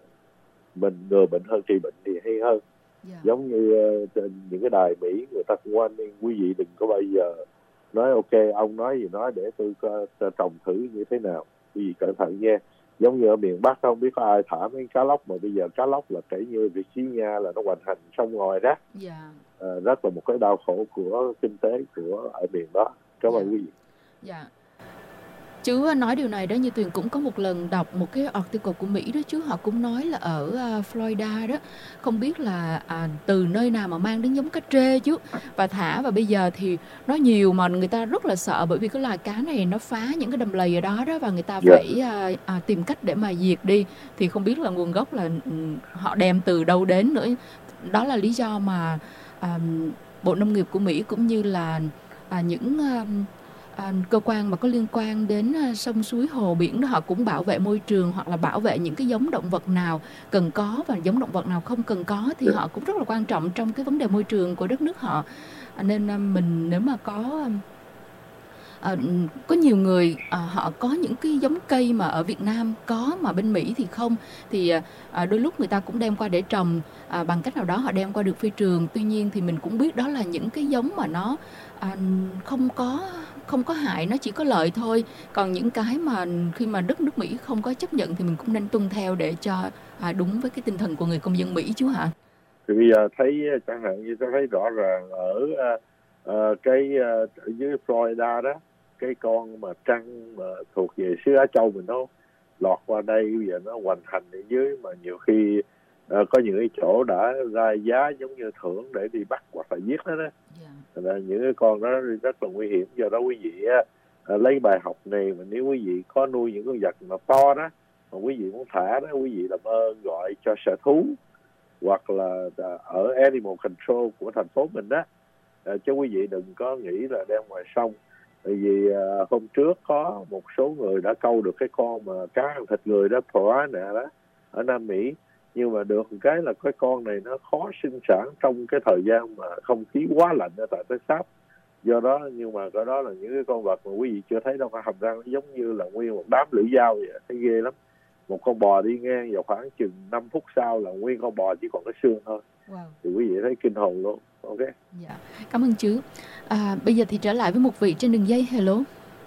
mình ngừa bệnh hơn trị bệnh thì hay hơn. Yeah. Giống như uh, những cái đài Mỹ người ta cũng quan nên quý vị đừng có bao giờ nói ok ông nói gì nói để tôi uh, trồng thử như thế nào, quý vị cẩn thận nha. Giống như ở miền Bắc không biết có ai thả mấy cá lóc, mà bây giờ cá lóc là kể như Virginia là nó hoành hành sông ngòi đó. Yeah. À, rất là một cái đau khổ của kinh tế của ở miền đó. Cảm ơn quý vị. Dạ. Chú nói điều này đó, Như Tuyền cũng có một lần đọc một cái article của Mỹ đó chú, họ cũng nói là ở uh, Florida đó, không biết là à, từ nơi nào mà mang đến giống cá trê chú, và thả, và bây giờ thì nó nhiều mà người ta rất là sợ, bởi vì cái loài cá này nó phá những cái đầm lầy ở đó đó, và người ta phải yeah. uh, uh, tìm cách để mà diệt đi, thì không biết là nguồn gốc là um, họ đem từ đâu đến nữa. Đó là lý do mà um, Bộ Nông nghiệp của Mỹ cũng như là uh, những um, À, cơ quan mà có liên quan đến à, sông suối hồ biển đó, họ cũng bảo vệ môi trường, hoặc là bảo vệ những cái giống động vật nào cần có và giống động vật nào không cần có, thì họ cũng rất là quan trọng trong cái vấn đề môi trường của đất nước họ. À, nên à, mình nếu mà có à, có nhiều người à, họ có những cái giống cây mà ở Việt Nam có mà bên Mỹ thì không, thì à, đôi lúc người ta cũng đem qua để trồng, à, bằng cách nào đó họ đem qua được phi trường. Tuy nhiên thì mình cũng biết đó là những cái giống mà nó à, không có không có hại, nó chỉ có lợi thôi. Còn những cái mà khi mà đất nước Mỹ không có chấp nhận thì mình cũng nên tuân theo để cho à, đúng với cái tinh thần của người công dân Mỹ chú hả? Thì bây giờ thấy chẳng hạn như tôi thấy rõ ràng ở uh, uh, cái uh, ở dưới Florida đó, cái con mà trăng mà thuộc về xứ Á Châu mình nó lọt qua đây, bây giờ nó hoành hành ở dưới, mà nhiều khi uh, có những cái chỗ đã ra giá giống như thưởng để đi bắt hoặc là giết nó đó. Yeah. Là những cái con đó rất là nguy hiểm. Do đó quý vị uh, lấy bài học này, mà nếu quý vị có nuôi những con vật mà to đó mà quý vị muốn thả đó, quý vị làm ơn gọi cho sở thú hoặc là uh, ở Animal Control của thành phố mình đó, uh, chứ quý vị đừng có nghĩ là đem ngoài sông. Bởi vì uh, hôm trước có một số người đã câu được cái con mà cá ăn thịt người đó, piranha đó, ở Nam Mỹ. Nhưng mà được một cái là cái con này nó khó sinh sản trong cái thời gian mà không khí quá lạnh ở tại Texas. Do đó, nhưng mà cái đó là những cái con vật mà quý vị chưa thấy đâu, có hàm răng giống như là nguyên một đám lưỡi dao vậy, thấy ghê lắm. Một con bò đi ngang vào khoảng chừng năm phút sau là nguyên con bò chỉ còn cái xương thôi. Wow. Thì quý vị thấy kinh hồn luôn. Ok. Dạ. Cảm ơn chú. À, bây giờ thì trở lại với một vị trên đường dây. Hello.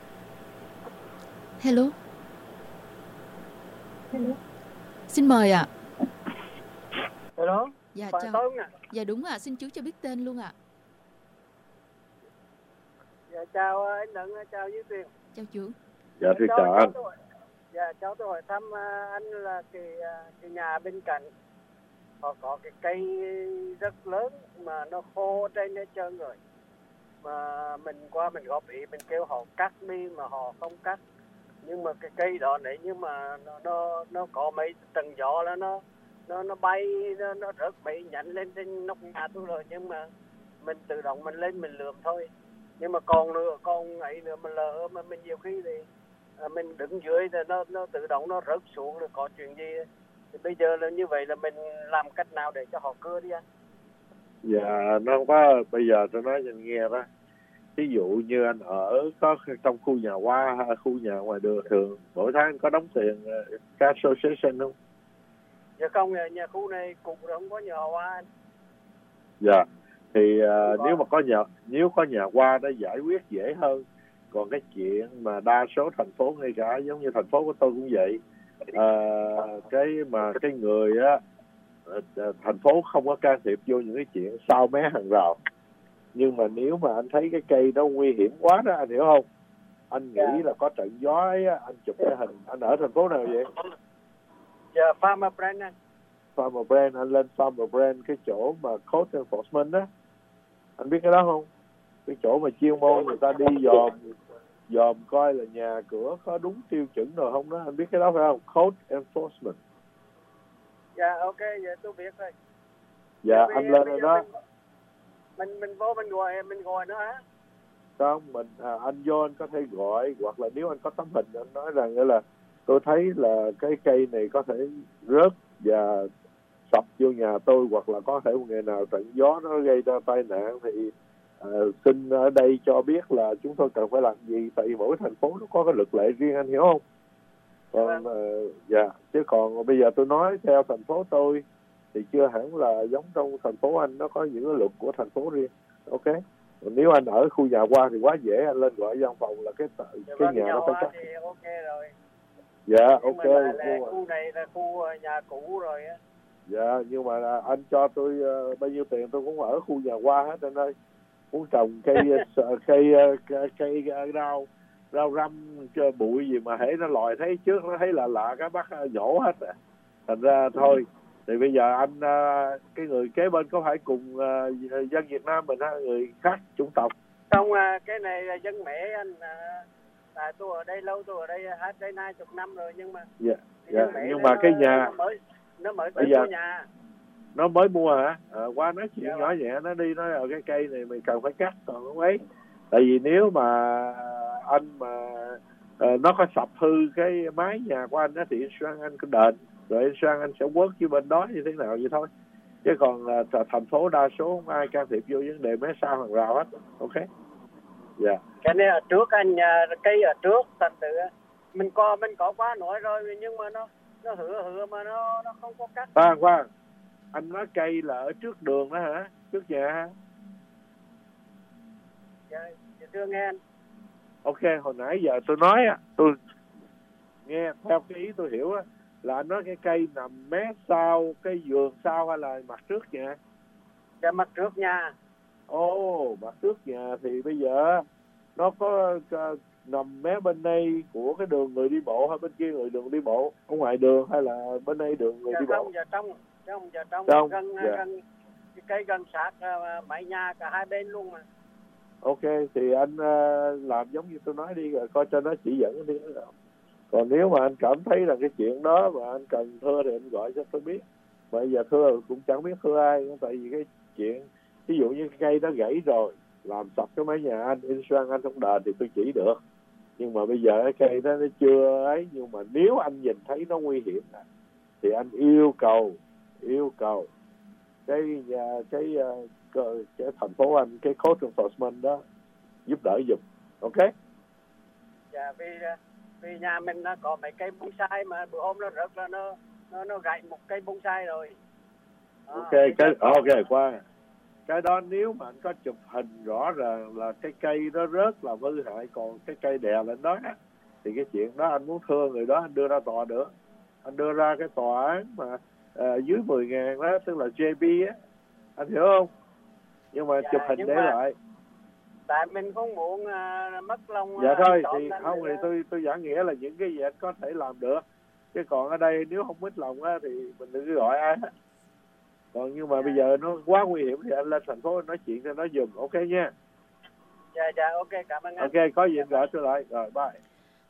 Hello. Hello. Xin mời ạ. À. Hello. Dạ, Phải chào. Tốt nè. Dạ đúng ạ, à. Xin chú cho biết tên luôn ạ. À. Dạ chào anh Đặng, chào Duy Tuyền. Chào chú. Dạ thưa chào anh. Tôi, dạ cháu tôi hỏi thăm anh là cái, cái nhà bên cạnh họ có cái cây rất lớn mà nó khô trên hết trơn rồi. Mà mình qua mình góp ý mình kêu họ cắt đi mà họ không cắt. nhưng mà cái cây đó này nhưng mà nó nó, nó có mấy tầng gió là nó nó nó bay nó, nó rớt bị nhảy lên trên nóc nhà tôi rồi, nhưng mà mình tự động mình lên mình lượm thôi. Nhưng mà còn nữa còn ấy nữa mà lỡ mà mình nhiều khi thì à, mình đứng dưới thì nó nó tự động nó rớt xuống rồi có chuyện gì thì bây giờ là như vậy là mình làm cách nào để cho họ cưa đi anh? Dạ nó không có, bây giờ tôi nói cho anh nghe đó, ví dụ như anh ở có trong khu nhà hoa hay khu nhà ngoài đường thường mỗi tháng anh có đóng tiền uh, cash association không? Dạ không, nhà, nhà khu này cũng không có nhà hoa anh. Dạ thì uh, nếu mà có nhà nếu có nhà hoa nó giải quyết dễ hơn. Còn cái chuyện mà đa số thành phố ngay cả giống như thành phố của tôi cũng vậy, uh, cái mà cái người á uh, thành phố không có can thiệp vô những cái chuyện sau mé hàng rào. Nhưng mà nếu mà anh thấy cái cây nó nguy hiểm quá đó, anh hiểu không? Anh nghĩ yeah. là có trận gió ấy, anh chụp cái hình. Anh ở thành phố nào vậy? Dạ, Farmer Brand anh. Farmer Brand, anh lên Farmer Brand cái chỗ mà Code Enforcement đó. Anh biết cái đó không? Cái chỗ mà chuyên môn người ta đi dòm dòm coi là nhà cửa có đúng tiêu chuẩn rồi không đó. Anh biết cái đó phải không? Code Enforcement. Dạ, ok, dạ tôi biết rồi. Dạ, vì, anh lên rồi đó. Mình, mình mình vô mình gọi mình gọi nữa hả? Không, mình à, anh vô anh có thể gọi, hoặc là nếu anh có tấm hình anh nói rằng là tôi thấy là cái cây này có thể rớt và sập vô nhà tôi, hoặc là có thể một ngày nào trận gió nó gây ra tai nạn thì uh, xin ở đây cho biết là chúng tôi cần phải làm gì, tại vì mỗi thành phố nó có cái luật lệ riêng, anh hiểu không? Còn uh, dạ, chứ còn bây giờ tôi nói theo thành phố tôi thì chưa hẳn là giống trong thành phố anh, nó có những cái luật của thành phố riêng. Ok. Còn nếu anh ở khu nhà hoa thì quá dễ, anh lên gọi văn phòng là cái cái vâng, nhà nó phải cắt. thì ok rồi. Dạ, nhưng ok. Mà là, là nhưng mà... khu này là khu nhà cũ rồi á. Dạ, nhưng mà là anh cho tôi uh, bao nhiêu tiền tôi cũng ở khu nhà hoa hết anh ơi. Muốn trồng cây cây cây, cây rau rau răm bụi gì mà hễ nó lòi thấy trước nó thấy là lạ cái bắt nhổ hết. Thành ra thôi. Thì bây giờ anh uh, cái người kế bên có phải cùng uh, dân Việt Nam mình hay người khác chủng tộc? Không, uh, cái này là dân Mễ anh. Uh, à, tôi ở đây lâu, tôi ở đây hết đây hai chục năm rồi, nhưng mà dạ, dạ. nhưng mà cái nhà nó mới nó mới tới mua nhà. Nó mới mua hả? À, qua nói chuyện dạ, nhỏ nhẹ nó đi nói là cái cây này mày cần phải cắt, còn không ấy. Tại vì nếu mà anh mà uh, nó có sập hư cái mái nhà của anh đó thì insurance anh cứ đền, rồi insurance anh sẽ work với bên đó như thế nào vậy thôi. Chứ còn uh, thành phố đa số không ai can thiệp vô vấn đề mé sau hàng rào hết. Ok. Dạ. Yeah. Cái này ở trước anh, cây ở trước thật sự mình có mình có quá nổi rồi, nhưng mà nó nó hửa hửa mà nó nó không có cắt. Khoan khoan, anh nói cây là ở trước đường đó hả? Trước nhà hả? Dạ, chưa nghe anh. Ok, hồi nãy giờ tôi nói á, tôi nghe theo cái ý tôi hiểu á, là anh nói cái cây nằm mé sau cái vườn sau hay là mặt trước nhà? Dạ, mặt trước nhà. Ồ, oh, mặt trước nhà thì bây giờ nó có uh, nằm mé bên đây của cái đường người đi bộ hay bên kia người đường đi bộ, ở ngoài đường hay là bên đây đường người dạ đi trong, bộ? Dạ trong, trong, dạ trong, trong gần, dạ. gần cái cây gần sát uh, mái nhà cả hai bên luôn mà. Ok, thì anh uh, làm giống như tôi nói đi rồi coi cho nó chỉ dẫn đi. Còn nếu mà anh cảm thấy là cái chuyện đó mà anh cần thưa thì anh gọi cho tôi biết. Bây giờ thưa cũng chẳng biết thưa ai, tại vì cái chuyện ví dụ như cái cây đó gãy rồi làm sập cái mái nhà anh, insurance anh không đền thì tôi chỉ được. Nhưng mà bây giờ cái cây đó nó chưa ấy, nhưng mà nếu anh nhìn thấy nó nguy hiểm thì anh yêu cầu yêu cầu cái nhà cái, cái cái thành phố anh, cái code enforcement đó giúp đỡ giùm. Ok. Dạ, vì vì nhà mình nó có mấy cây bonsai mà bữa hôm nó rớt là nó nó nó gãy một cây bonsai rồi. Đó, ok cái ok qua cái đó nếu mà anh có chụp hình rõ ràng là cái cây đó rớt là hư hại, còn cái cây đè lên đó thì cái chuyện đó anh muốn thưa người đó anh đưa ra tòa được, anh đưa ra cái tòa án mà uh, dưới mười ngàn đó, tức là J B á, anh hiểu không? Nhưng mà dạ, chụp hình để mà... lại. Tại mình không muốn uh, mất lòng. Dạ thôi thì không thì tôi tôi giảng nghĩa là những cái gì anh có thể làm được, chứ còn ở đây nếu không mất lòng á thì mình đừng có gọi ai hết. Còn nhưng mà dạ. bây giờ nó quá nguy hiểm thì anh lên thành phố nói chuyện cho nó dùm. Ok nha. Dạ dạ ok, cảm ơn anh. Ok, có gì anh gọi tôi lại rồi, bye.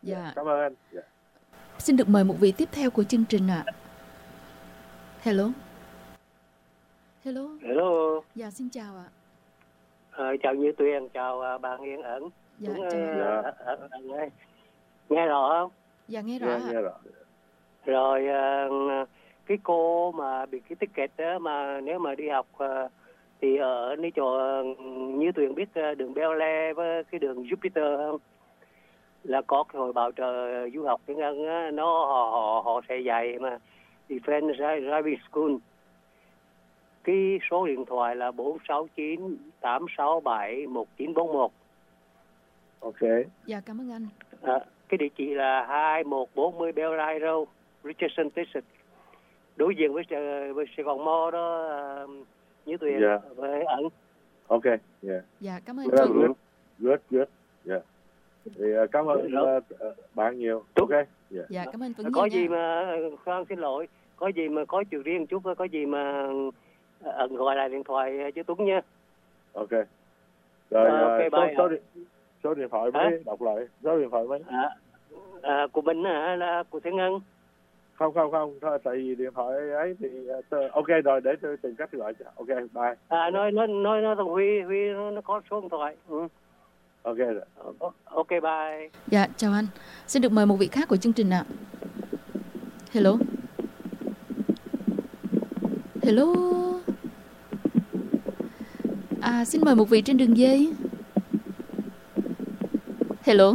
Dạ. Cảm ơn anh. Dạ. Xin được mời một vị tiếp theo của chương trình ạ. Hello. Hello. Hello. Dạ, xin chào ạ. Ờ, chào Như Tuyền, chào uh, bạn Yên Ẩn. Dạ, Đúng, chào. uh, Dạ. uh, uh, uh, nghe rõ không? Dạ, nghe rõ Nghe, ạ. nghe rõ. Rồi uh, cái cô mà bị cái ticket đó mà nếu mà đi học uh, thì ở nơi chỗ uh, Như Tuyền biết uh, đường Bel Air với cái đường Jupiter không? Là có cái hội bảo trợ du học tiếng Anh á, nó họ họ họ sẽ dạy mà Defense Driving School. Cái số điện thoại là bốn sáu chín tám sáu bảy một chín bốn một. Ok. Dạ, cảm ơn anh. À, cái địa chỉ là hai một bốn không Belline Road, Richardson, Texas. Đối diện với, với Sài Gòn Mall đó, uh, Như Tuyền Yeah. với Ẩn. Ok. Yeah. Dạ, cảm ơn Good, anh. good, good, good. Yeah. Thì uh, cảm ơn uh, uh, bạn nhiều. Ok. Yeah. Dạ, cảm ơn Tuấn Có nhiều gì nha. mà khoan xin lỗi, có gì mà có chuyện riêng chút, có gì mà Ẩn gọi lại điện thoại cho Tuấn nha. Ok. Rồi À, okay, uh, số, bye, số, à. điện, số điện thoại Hả? mấy đọc lại. Số điện thoại mấy? À, à, của mình hả, là của Thiên Ngân. Không không không, thôi tại vì điện thoại ấy thì uh, ok rồi, để tôi tìm cách gọi cho. Ok, bye. À, nói nói nói nói thằng Huy, Huy nó, nó có số điện thoại. Ừ. Ok rồi. Ok, bye. Dạ, chào anh. Xin được mời một vị khác của chương trình ạ. Hello. Hello. À, xin mời một vị trên đường dây. Hello.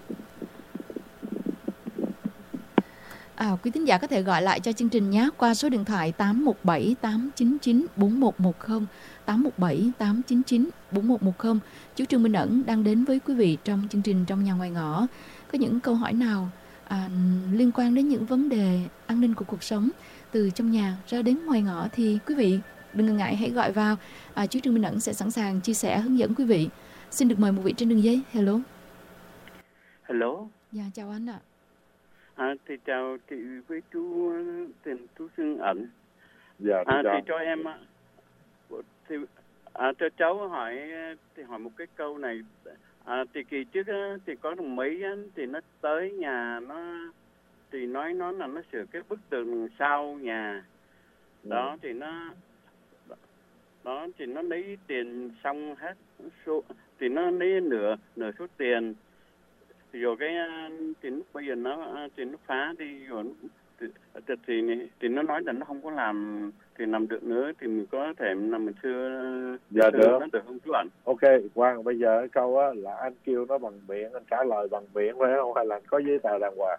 À, quý thính giả có thể gọi lại cho chương trình nhé qua số điện thoại tám một bảy tám chín chín bốn một một không, tám một bảy tám chín chín bốn một một không. Chú Trương Minh Ẩn đang đến với quý vị trong chương trình Trong Nhà Ngoài Ngõ. Có những câu hỏi nào à, liên quan đến những vấn đề an ninh của cuộc sống từ trong nhà ra đến ngoài ngõ thì quý vị đừng ngần ngại, hãy gọi vào. À, chú Trương Minh Ẩn sẽ sẵn sàng chia sẻ, hướng dẫn quý vị. Xin được mời một vị trên đường dây. Hello. Hello. Dạ, chào anh ạ. À, thì chào chị với chú tiền chú Trương Ẩn. Dạ, à, chào. thì cho em thì à, cho cháu hỏi thì hỏi một cái câu này. À, thì kỳ trước á, thì có thằng Mỹ á, thì nó tới nhà nó thì nói nó là nó sửa cái bức tường sau nhà đó. Ừ. Thì nó đó thì nó lấy tiền xong hết số, thì nó lấy nửa nửa số tiền. Thì rồi cái thì lúc bây giờ nó thì nó phá đi rồi thì, thì, thì thì nó nói là nó không có làm thì làm được nữa, thì mình có thể làm mình thưa dạ thưa được. Nó được không chú Ẩn? Ok, Quang, bây giờ cái câu á là anh kêu nó bằng miệng, anh trả lời bằng miệng phải không, hay là anh có giấy tờ đàng hoàng?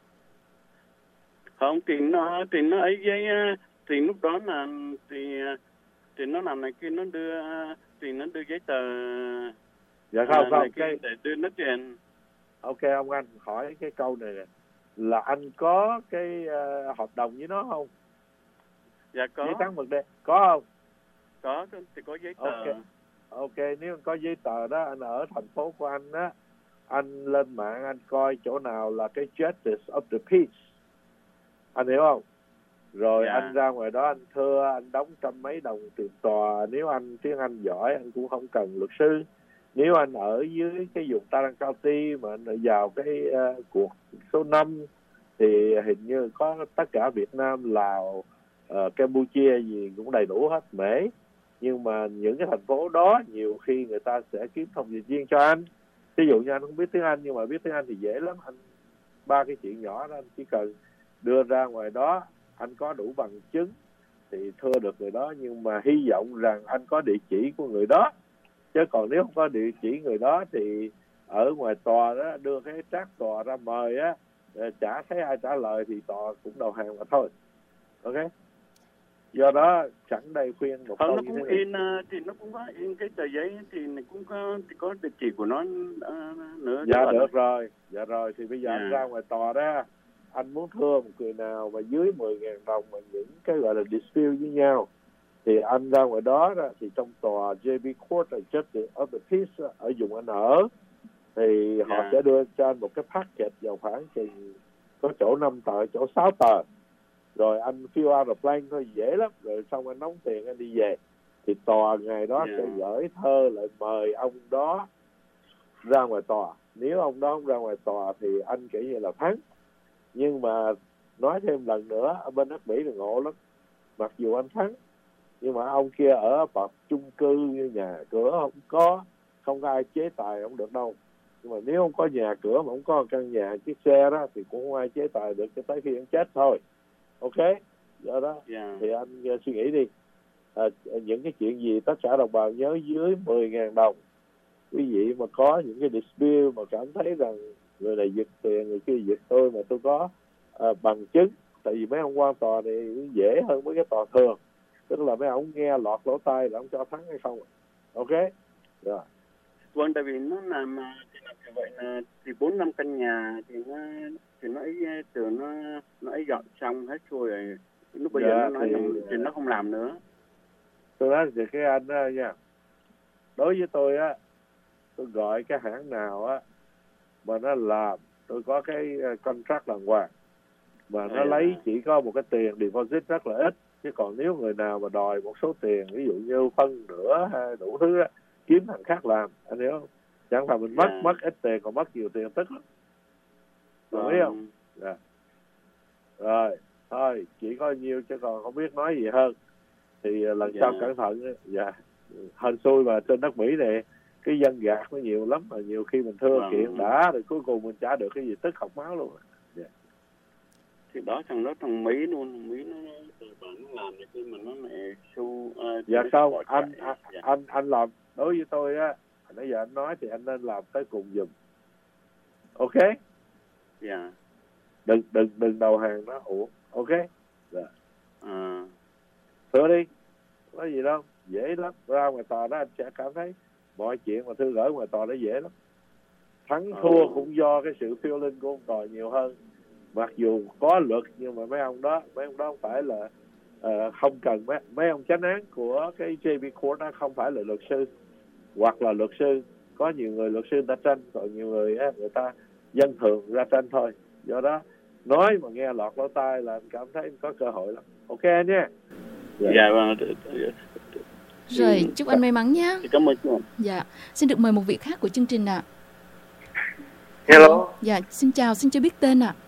Không, thì nó thì nó ấy giấy thì lúc đó là thì thì nó làm này kia, nó đưa thì nó đưa giấy tờ. Dạ không à, không cái cái để đưa nó tiền. Ok ông anh hỏi cái câu này nè, là anh có cái uh, hợp đồng với nó không? Dạ có. Giấy trắng mực đen có không? Có, thì có giấy tờ. Ok, ok, nếu anh có giấy tờ đó, anh ở thành phố của anh á, anh lên mạng anh coi chỗ nào là cái Justice of the Peace, anh hiểu không? Rồi dạ. Anh ra ngoài đó anh thưa, anh đóng trăm mấy đồng tiền tòa. Nếu anh tiếng Anh giỏi anh cũng không cần luật sư. Nếu anh ở dưới cái vùng Tarrant County mà anh vào cái uh, cuộc số năm thì hình như có tất cả Việt Nam, Lào, uh, Campuchia gì cũng đầy đủ hết mễ. Nhưng mà những cái thành phố đó nhiều khi người ta sẽ kiếm thông dịch viên cho anh. Ví dụ như anh không biết tiếng Anh nhưng mà biết tiếng Anh thì dễ lắm. Anh ba cái chuyện nhỏ đó anh chỉ cần đưa ra ngoài đó, anh có đủ bằng chứng thì thưa được người đó. Nhưng mà hy vọng rằng anh có địa chỉ của người đó. Chứ còn nếu không có địa chỉ người đó thì ở ngoài tòa đó đưa cái trác tòa ra mời á, chả thấy ai trả lời thì tòa cũng đầu hàng mà thôi. Ok. Do đó chẳng đây khuyên một không, câu nó như cũng thế in uh, thì nó cũng có in cái tờ giấy thì cũng có thì có địa chỉ của nó uh, nữa. Dạ được rồi, dạ rồi thì bây giờ yeah. anh ra ngoài tòa đó, anh muốn thưa một người nào mà dưới mười nghìn đồng mà những cái gọi là dispute với nhau thì anh ra ngoài đó, đó thì trong tòa J B Court Justice of the Peace ở vùng anh ở thì yeah. họ sẽ đưa cho anh một cái packet vào khoảng chừng có chỗ năm tờ, chỗ sáu tờ. Rồi anh fill out a blank thôi, dễ lắm. Rồi xong anh đóng tiền anh đi về. Thì tòa ngày đó yeah. sẽ gửi thơ lại mời ông đó ra ngoài tòa. Nếu ông đó không ra ngoài tòa thì anh kể như là thắng. Nhưng mà nói thêm lần nữa, ở bên nước Mỹ là ngộ lắm. Mặc dù anh thắng, nhưng mà ông kia ở bậc chung cư, nhà cửa không có, không có ai chế tài ông được đâu. Nhưng mà nếu không có nhà cửa mà không có căn nhà, chiếc xe đó thì cũng không ai chế tài được cho tới khi anh chết thôi. Ok, do đó yeah. Thì anh uh, suy nghĩ đi. À, những cái chuyện gì tất cả đồng bào nhớ dưới mười ngàn đồng. Quý vị mà có những cái dispute mà cảm thấy rằng người này giật tiền, người kia giật tôi, mà tôi có uh, bằng chứng. Tại vì mấy ông quan tòa này dễ hơn với cái tòa thường. Tức là mấy ông nghe lọt lỗ tai là ông cho thắng hay không. Ok, rồi. Vâng, tại vì nó làm thì làm như vậy là thì bốn năm căn nhà thì nó thì nó ấy từ nó nó ấy dọn xong hết rồi, lúc bây dạ, giờ nó nói thì, là, thì nó không làm nữa. Tôi nói thì cái anh đó nha, đối với tôi á, tôi gọi cái hãng nào á mà nó làm, tôi có cái contract đàng hoàng mà nó à, lấy dạ. Chỉ có một cái tiền deposit rất là ít, chứ còn nếu người nào mà đòi một số tiền, ví dụ như phân nửa hay đủ thứ á, kiếm thằng khác làm, anh hiểu không? Chẳng phải mình mất yeah. mất ít tiền còn mất nhiều tiền tức lắm. Đồng ý không? Yeah. Rồi, thôi chỉ có nhiêu chứ còn không biết nói gì hơn. Thì lần yeah. sau cẩn thận. Dạ. Yeah. Hên xui mà trên đất Mỹ này cái dân gạt nó nhiều lắm, mà nhiều khi mình thưa yeah. kiện đã rồi cuối cùng mình trả được cái gì tức học máu luôn. Yeah. Thì đó thằng đó thằng Mỹ luôn, thằng Mỹ nó nó làm thì mà nó lại su. Uh, dạ không, anh anh, dạ. anh anh làm đối với tôi á, nãy giờ anh nói thì anh nên làm tới cùng giùm. Ok? Dạ. Yeah. Đừng đừng đừng đầu hàng nó. Ủa, ok? Dạ. À. Thưa đi. Có gì đâu, dễ lắm. Ra ngoài tòa đó anh sẽ cảm thấy mọi chuyện mà thư gửi ngoài tòa nó dễ lắm. Thắng thua à. Cũng do cái sự phiêu linh của ông tòa nhiều hơn. Mặc dù có luật nhưng mà mấy ông đó, mấy ông đó không phải là uh, không cần mấy, mấy ông chánh án của cái gi bê Court đó không phải là luật sư, hoặc là luật sư. Có nhiều người luật sư người ta tranh, còn nhiều người á, người ta dân thường ra tranh thôi. Do đó nói mà nghe lọt lỗ tai là anh cảm thấy có cơ hội lắm. Ok nha. Dạ yeah. vâng. Rồi, chúc anh may mắn nhé. Cảm ơn chú. Dạ, xin được mời một vị khác của chương trình ạ. À. Hello. Dạ, xin chào, xin cho biết tên ạ. À.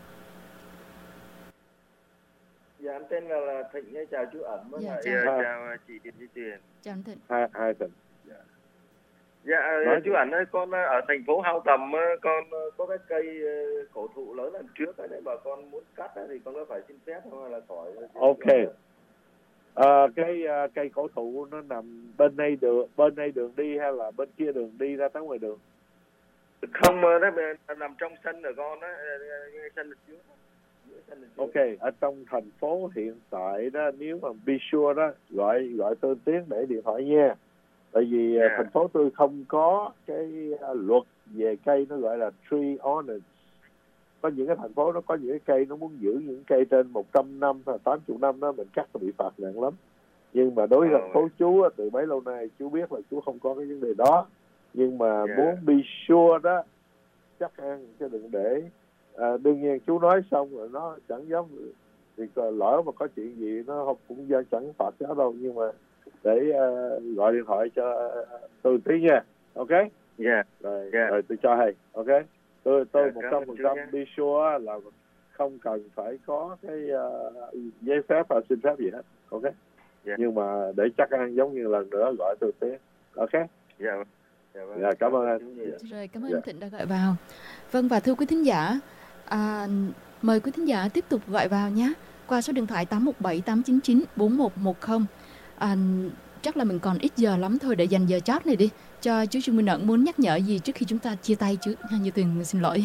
Dạ, anh tên là, là Thịnh, chào chú Ẩn. Dạ, chào. chào. chào chị Điền Duy Tuyền. Chào anh Thịnh. Hai, hai Thịnh. Dạ, dạ chú Ẩn ơi, con ở thành phố Hao Tầm, con có cái cây cổ thụ lớn lần trước ấy, mà con muốn cắt ấy, thì con có phải xin phép không hay là khỏi? Ok. À, cái uh, cây cổ thụ nó nằm bên đây đường, bên đây đường đi hay là bên kia đường đi ra tới ngoài đường? Không, nó nằm trong sân của con đó, sân trước. Ok, ở trong thành phố hiện tại đó, nếu mà be sure đó, gọi gọi tôi tiếng để điện thoại nha. Tại vì yeah. thành phố tôi không có cái luật về cây, nó gọi là tree ordinance. Có những cái thành phố nó có những cái cây nó muốn giữ những cây trên một trăm năm hay tám mươi năm đó, mình cắt nó bị phạt nặng lắm. Nhưng mà đối với thành phố chú từ mấy lâu nay chú biết là chú không có cái vấn đề đó. Nhưng mà yeah. muốn be sure đó, chắc ăn chứ đừng để. À, đương nhiên chú nói xong rồi nó chẳng giống thì lỡ mà có chuyện gì nó không cũng do chẳng phạt cháu đâu, nhưng mà để uh, gọi điện thoại cho tôi tí nha. Ok? Dạ. Yeah. Rồi, yeah. rồi tôi cho hay. Ok? Tôi tôi một trăm phần trăm be sure là không cần phải có cái uh, giấy phép và xin phép gì hết. Ok? Yeah. Nhưng mà để chắc ăn giống như lần nữa gọi tôi tí. Ok? Dạ. Yeah. Dạ, vâng. Dạ, cảm ơn anh. Rồi, cảm ơn dạ. anh Thịnh đã gọi vào. Vâng, và thưa quý thính giả, à, mời quý thính giả tiếp tục gọi vào nhé, qua số điện thoại tám một bảy tám chín chín bốn một một không. À, chắc là mình còn ít giờ lắm thôi để dành giờ chót này đi, cho chú Trương Minh Ẩn muốn nhắc nhở gì trước khi chúng ta chia tay chứ? Như Tuyền xin lỗi.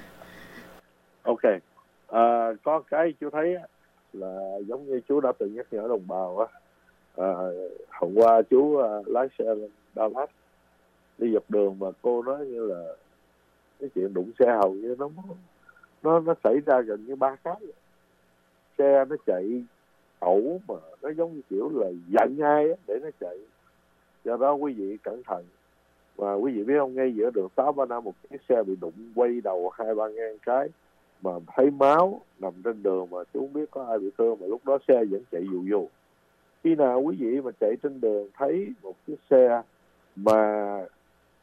Ok, à, có cái chú thấy là giống như chú đã từng nhắc nhở đồng bào á. À, hôm qua chú uh, lái xe lên Đà Lạt đi dọc đường mà cô nói như là cái chuyện đụng xe hầu như nó nó nó xảy ra gần như ba cái. Xe nó chạy ẩu mà nó giống như kiểu là giận ai á để nó chạy. Do đó quý vị cẩn thận. Và quý vị biết không, ngay giữa đường sáu ba năm một chiếc xe bị đụng quay đầu hai ba ngang cái mà thấy máu nằm trên đường mà chú không biết có ai bị thương, mà lúc đó xe vẫn chạy dù dù. Khi nào quý vị mà chạy trên đường thấy một chiếc xe mà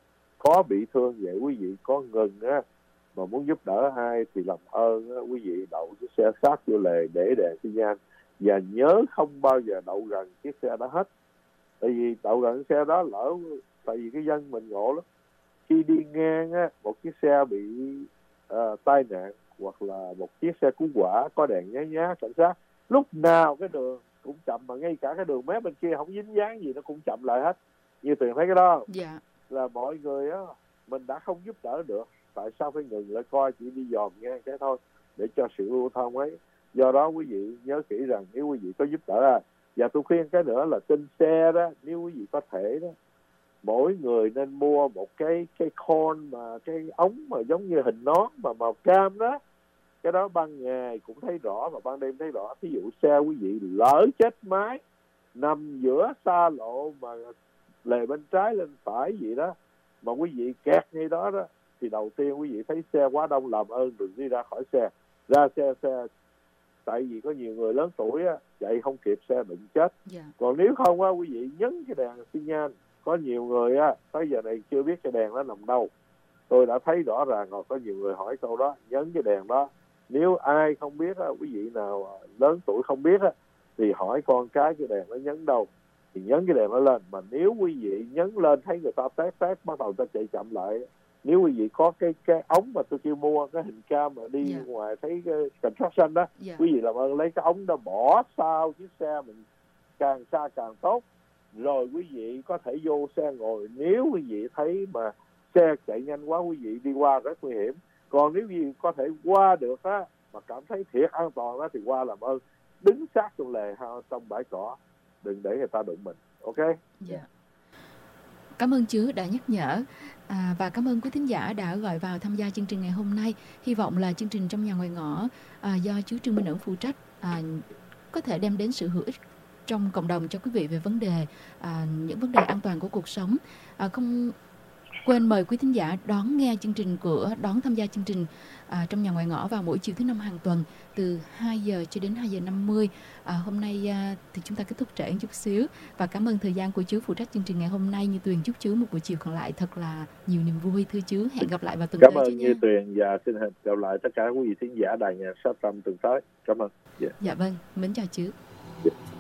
có bị thương vậy quý vị có ngừng á mà muốn giúp đỡ ai thì làm ơn á, quý vị đậu chiếc xe sát vô lề để đèn xi nhan và nhớ không bao giờ đậu gần chiếc xe đó hết. Tại vì đậu gần xe đó lỡ, tại vì cái dân mình ngộ lắm, khi đi ngang á, một chiếc xe bị uh, tai nạn hoặc là một chiếc xe cứu hỏa có đèn nhá nhá cảnh sát, lúc nào cái đường cũng chậm, mà ngay cả cái đường mé bên kia không dính dáng gì nó cũng chậm lại hết. Như Tuyền thấy cái đó không? Dạ. Là mọi người á, mình đã không giúp đỡ được, tại sao phải ngừng lại coi, chỉ đi dòm ngang cái thôi để cho sự lưu thông ấy. Do đó quý vị nhớ kỹ rằng nếu quý vị có giúp đỡ à, và tôi khuyên cái nữa là trên xe đó, nếu quý vị có thể đó, mỗi người nên mua một cái cái con mà cái ống mà giống như hình nón mà màu cam đó. Cái đó ban ngày cũng thấy rõ và ban đêm thấy rõ. Thí dụ xe quý vị lỡ chết máy nằm giữa xa lộ mà lề bên trái lên phải gì đó mà quý vị kẹt ngay đó đó, thì đầu tiên quý vị thấy xe quá đông làm ơn đừng đi ra khỏi xe, ra xe xe tại vì có nhiều người lớn tuổi á, chạy không kịp xe đụng chết. Yeah. Còn nếu không á, quý vị nhấn cái đèn xi nhan. Có nhiều người á tới giờ này chưa biết cái đèn đó nằm đâu, tôi đã thấy rõ ràng rồi. Có nhiều người hỏi câu đó, nhấn cái đèn đó. Nếu ai không biết á, quý vị nào lớn tuổi không biết á, thì hỏi con cái cái đèn nó nhấn đâu thì nhấn cái đèn nó lên. Mà nếu quý vị nhấn lên thấy người ta tét tét bắt đầu ta chạy chậm lại. Nếu quý vị có cái cái ống mà tôi kêu mua, cái hình cam mà đi yeah. ngoài thấy cái cảnh sát xanh đó, yeah. quý vị làm ơn lấy cái ống đó bỏ sau chiếc xe mình càng xa càng tốt, rồi quý vị có thể vô xe ngồi. Nếu quý vị thấy mà xe chạy nhanh quá, quý vị đi qua rất nguy hiểm. Còn nếu quý vị có thể qua được á, mà cảm thấy thiệt an toàn đó, thì qua làm ơn đứng sát trong lề trong bãi cỏ, đừng để người ta đụng mình. Ok? Dạ. Cảm ơn chú đã nhắc nhở à, và cảm ơn quý thính giả đã gọi vào tham gia chương trình ngày hôm nay. Hy vọng là chương trình Trong Nhà Ngoài Ngõ à, do chú Trương Minh Ẩn phụ trách à, có thể đem đến sự hữu ích trong cộng đồng cho quý vị về vấn đề à, những vấn đề an toàn của cuộc sống. À, không quên mời quý thính giả đón nghe chương trình của đón tham gia chương trình à, Trong Nhà Ngoài Ngõ vào mỗi chiều thứ năm hàng tuần từ hai giờ cho đến hai giờ năm mươi. À, hôm nay à, thì chúng ta kết thúc trễ một chút xíu và cảm ơn thời gian của chú phụ trách chương trình ngày hôm nay. Như Tuyền chúc chú một buổi chiều còn lại thật là nhiều niềm vui thưa chú. Hẹn gặp lại vào tuần cảm tới. Cảm ơn Như Tuyền và xin hẹn gặp lại tất cả quý vị thính giả đài nhạc Sát Tâm tuần tới. Cảm ơn. Yeah. Dạ vâng, mến chào chú. Yeah.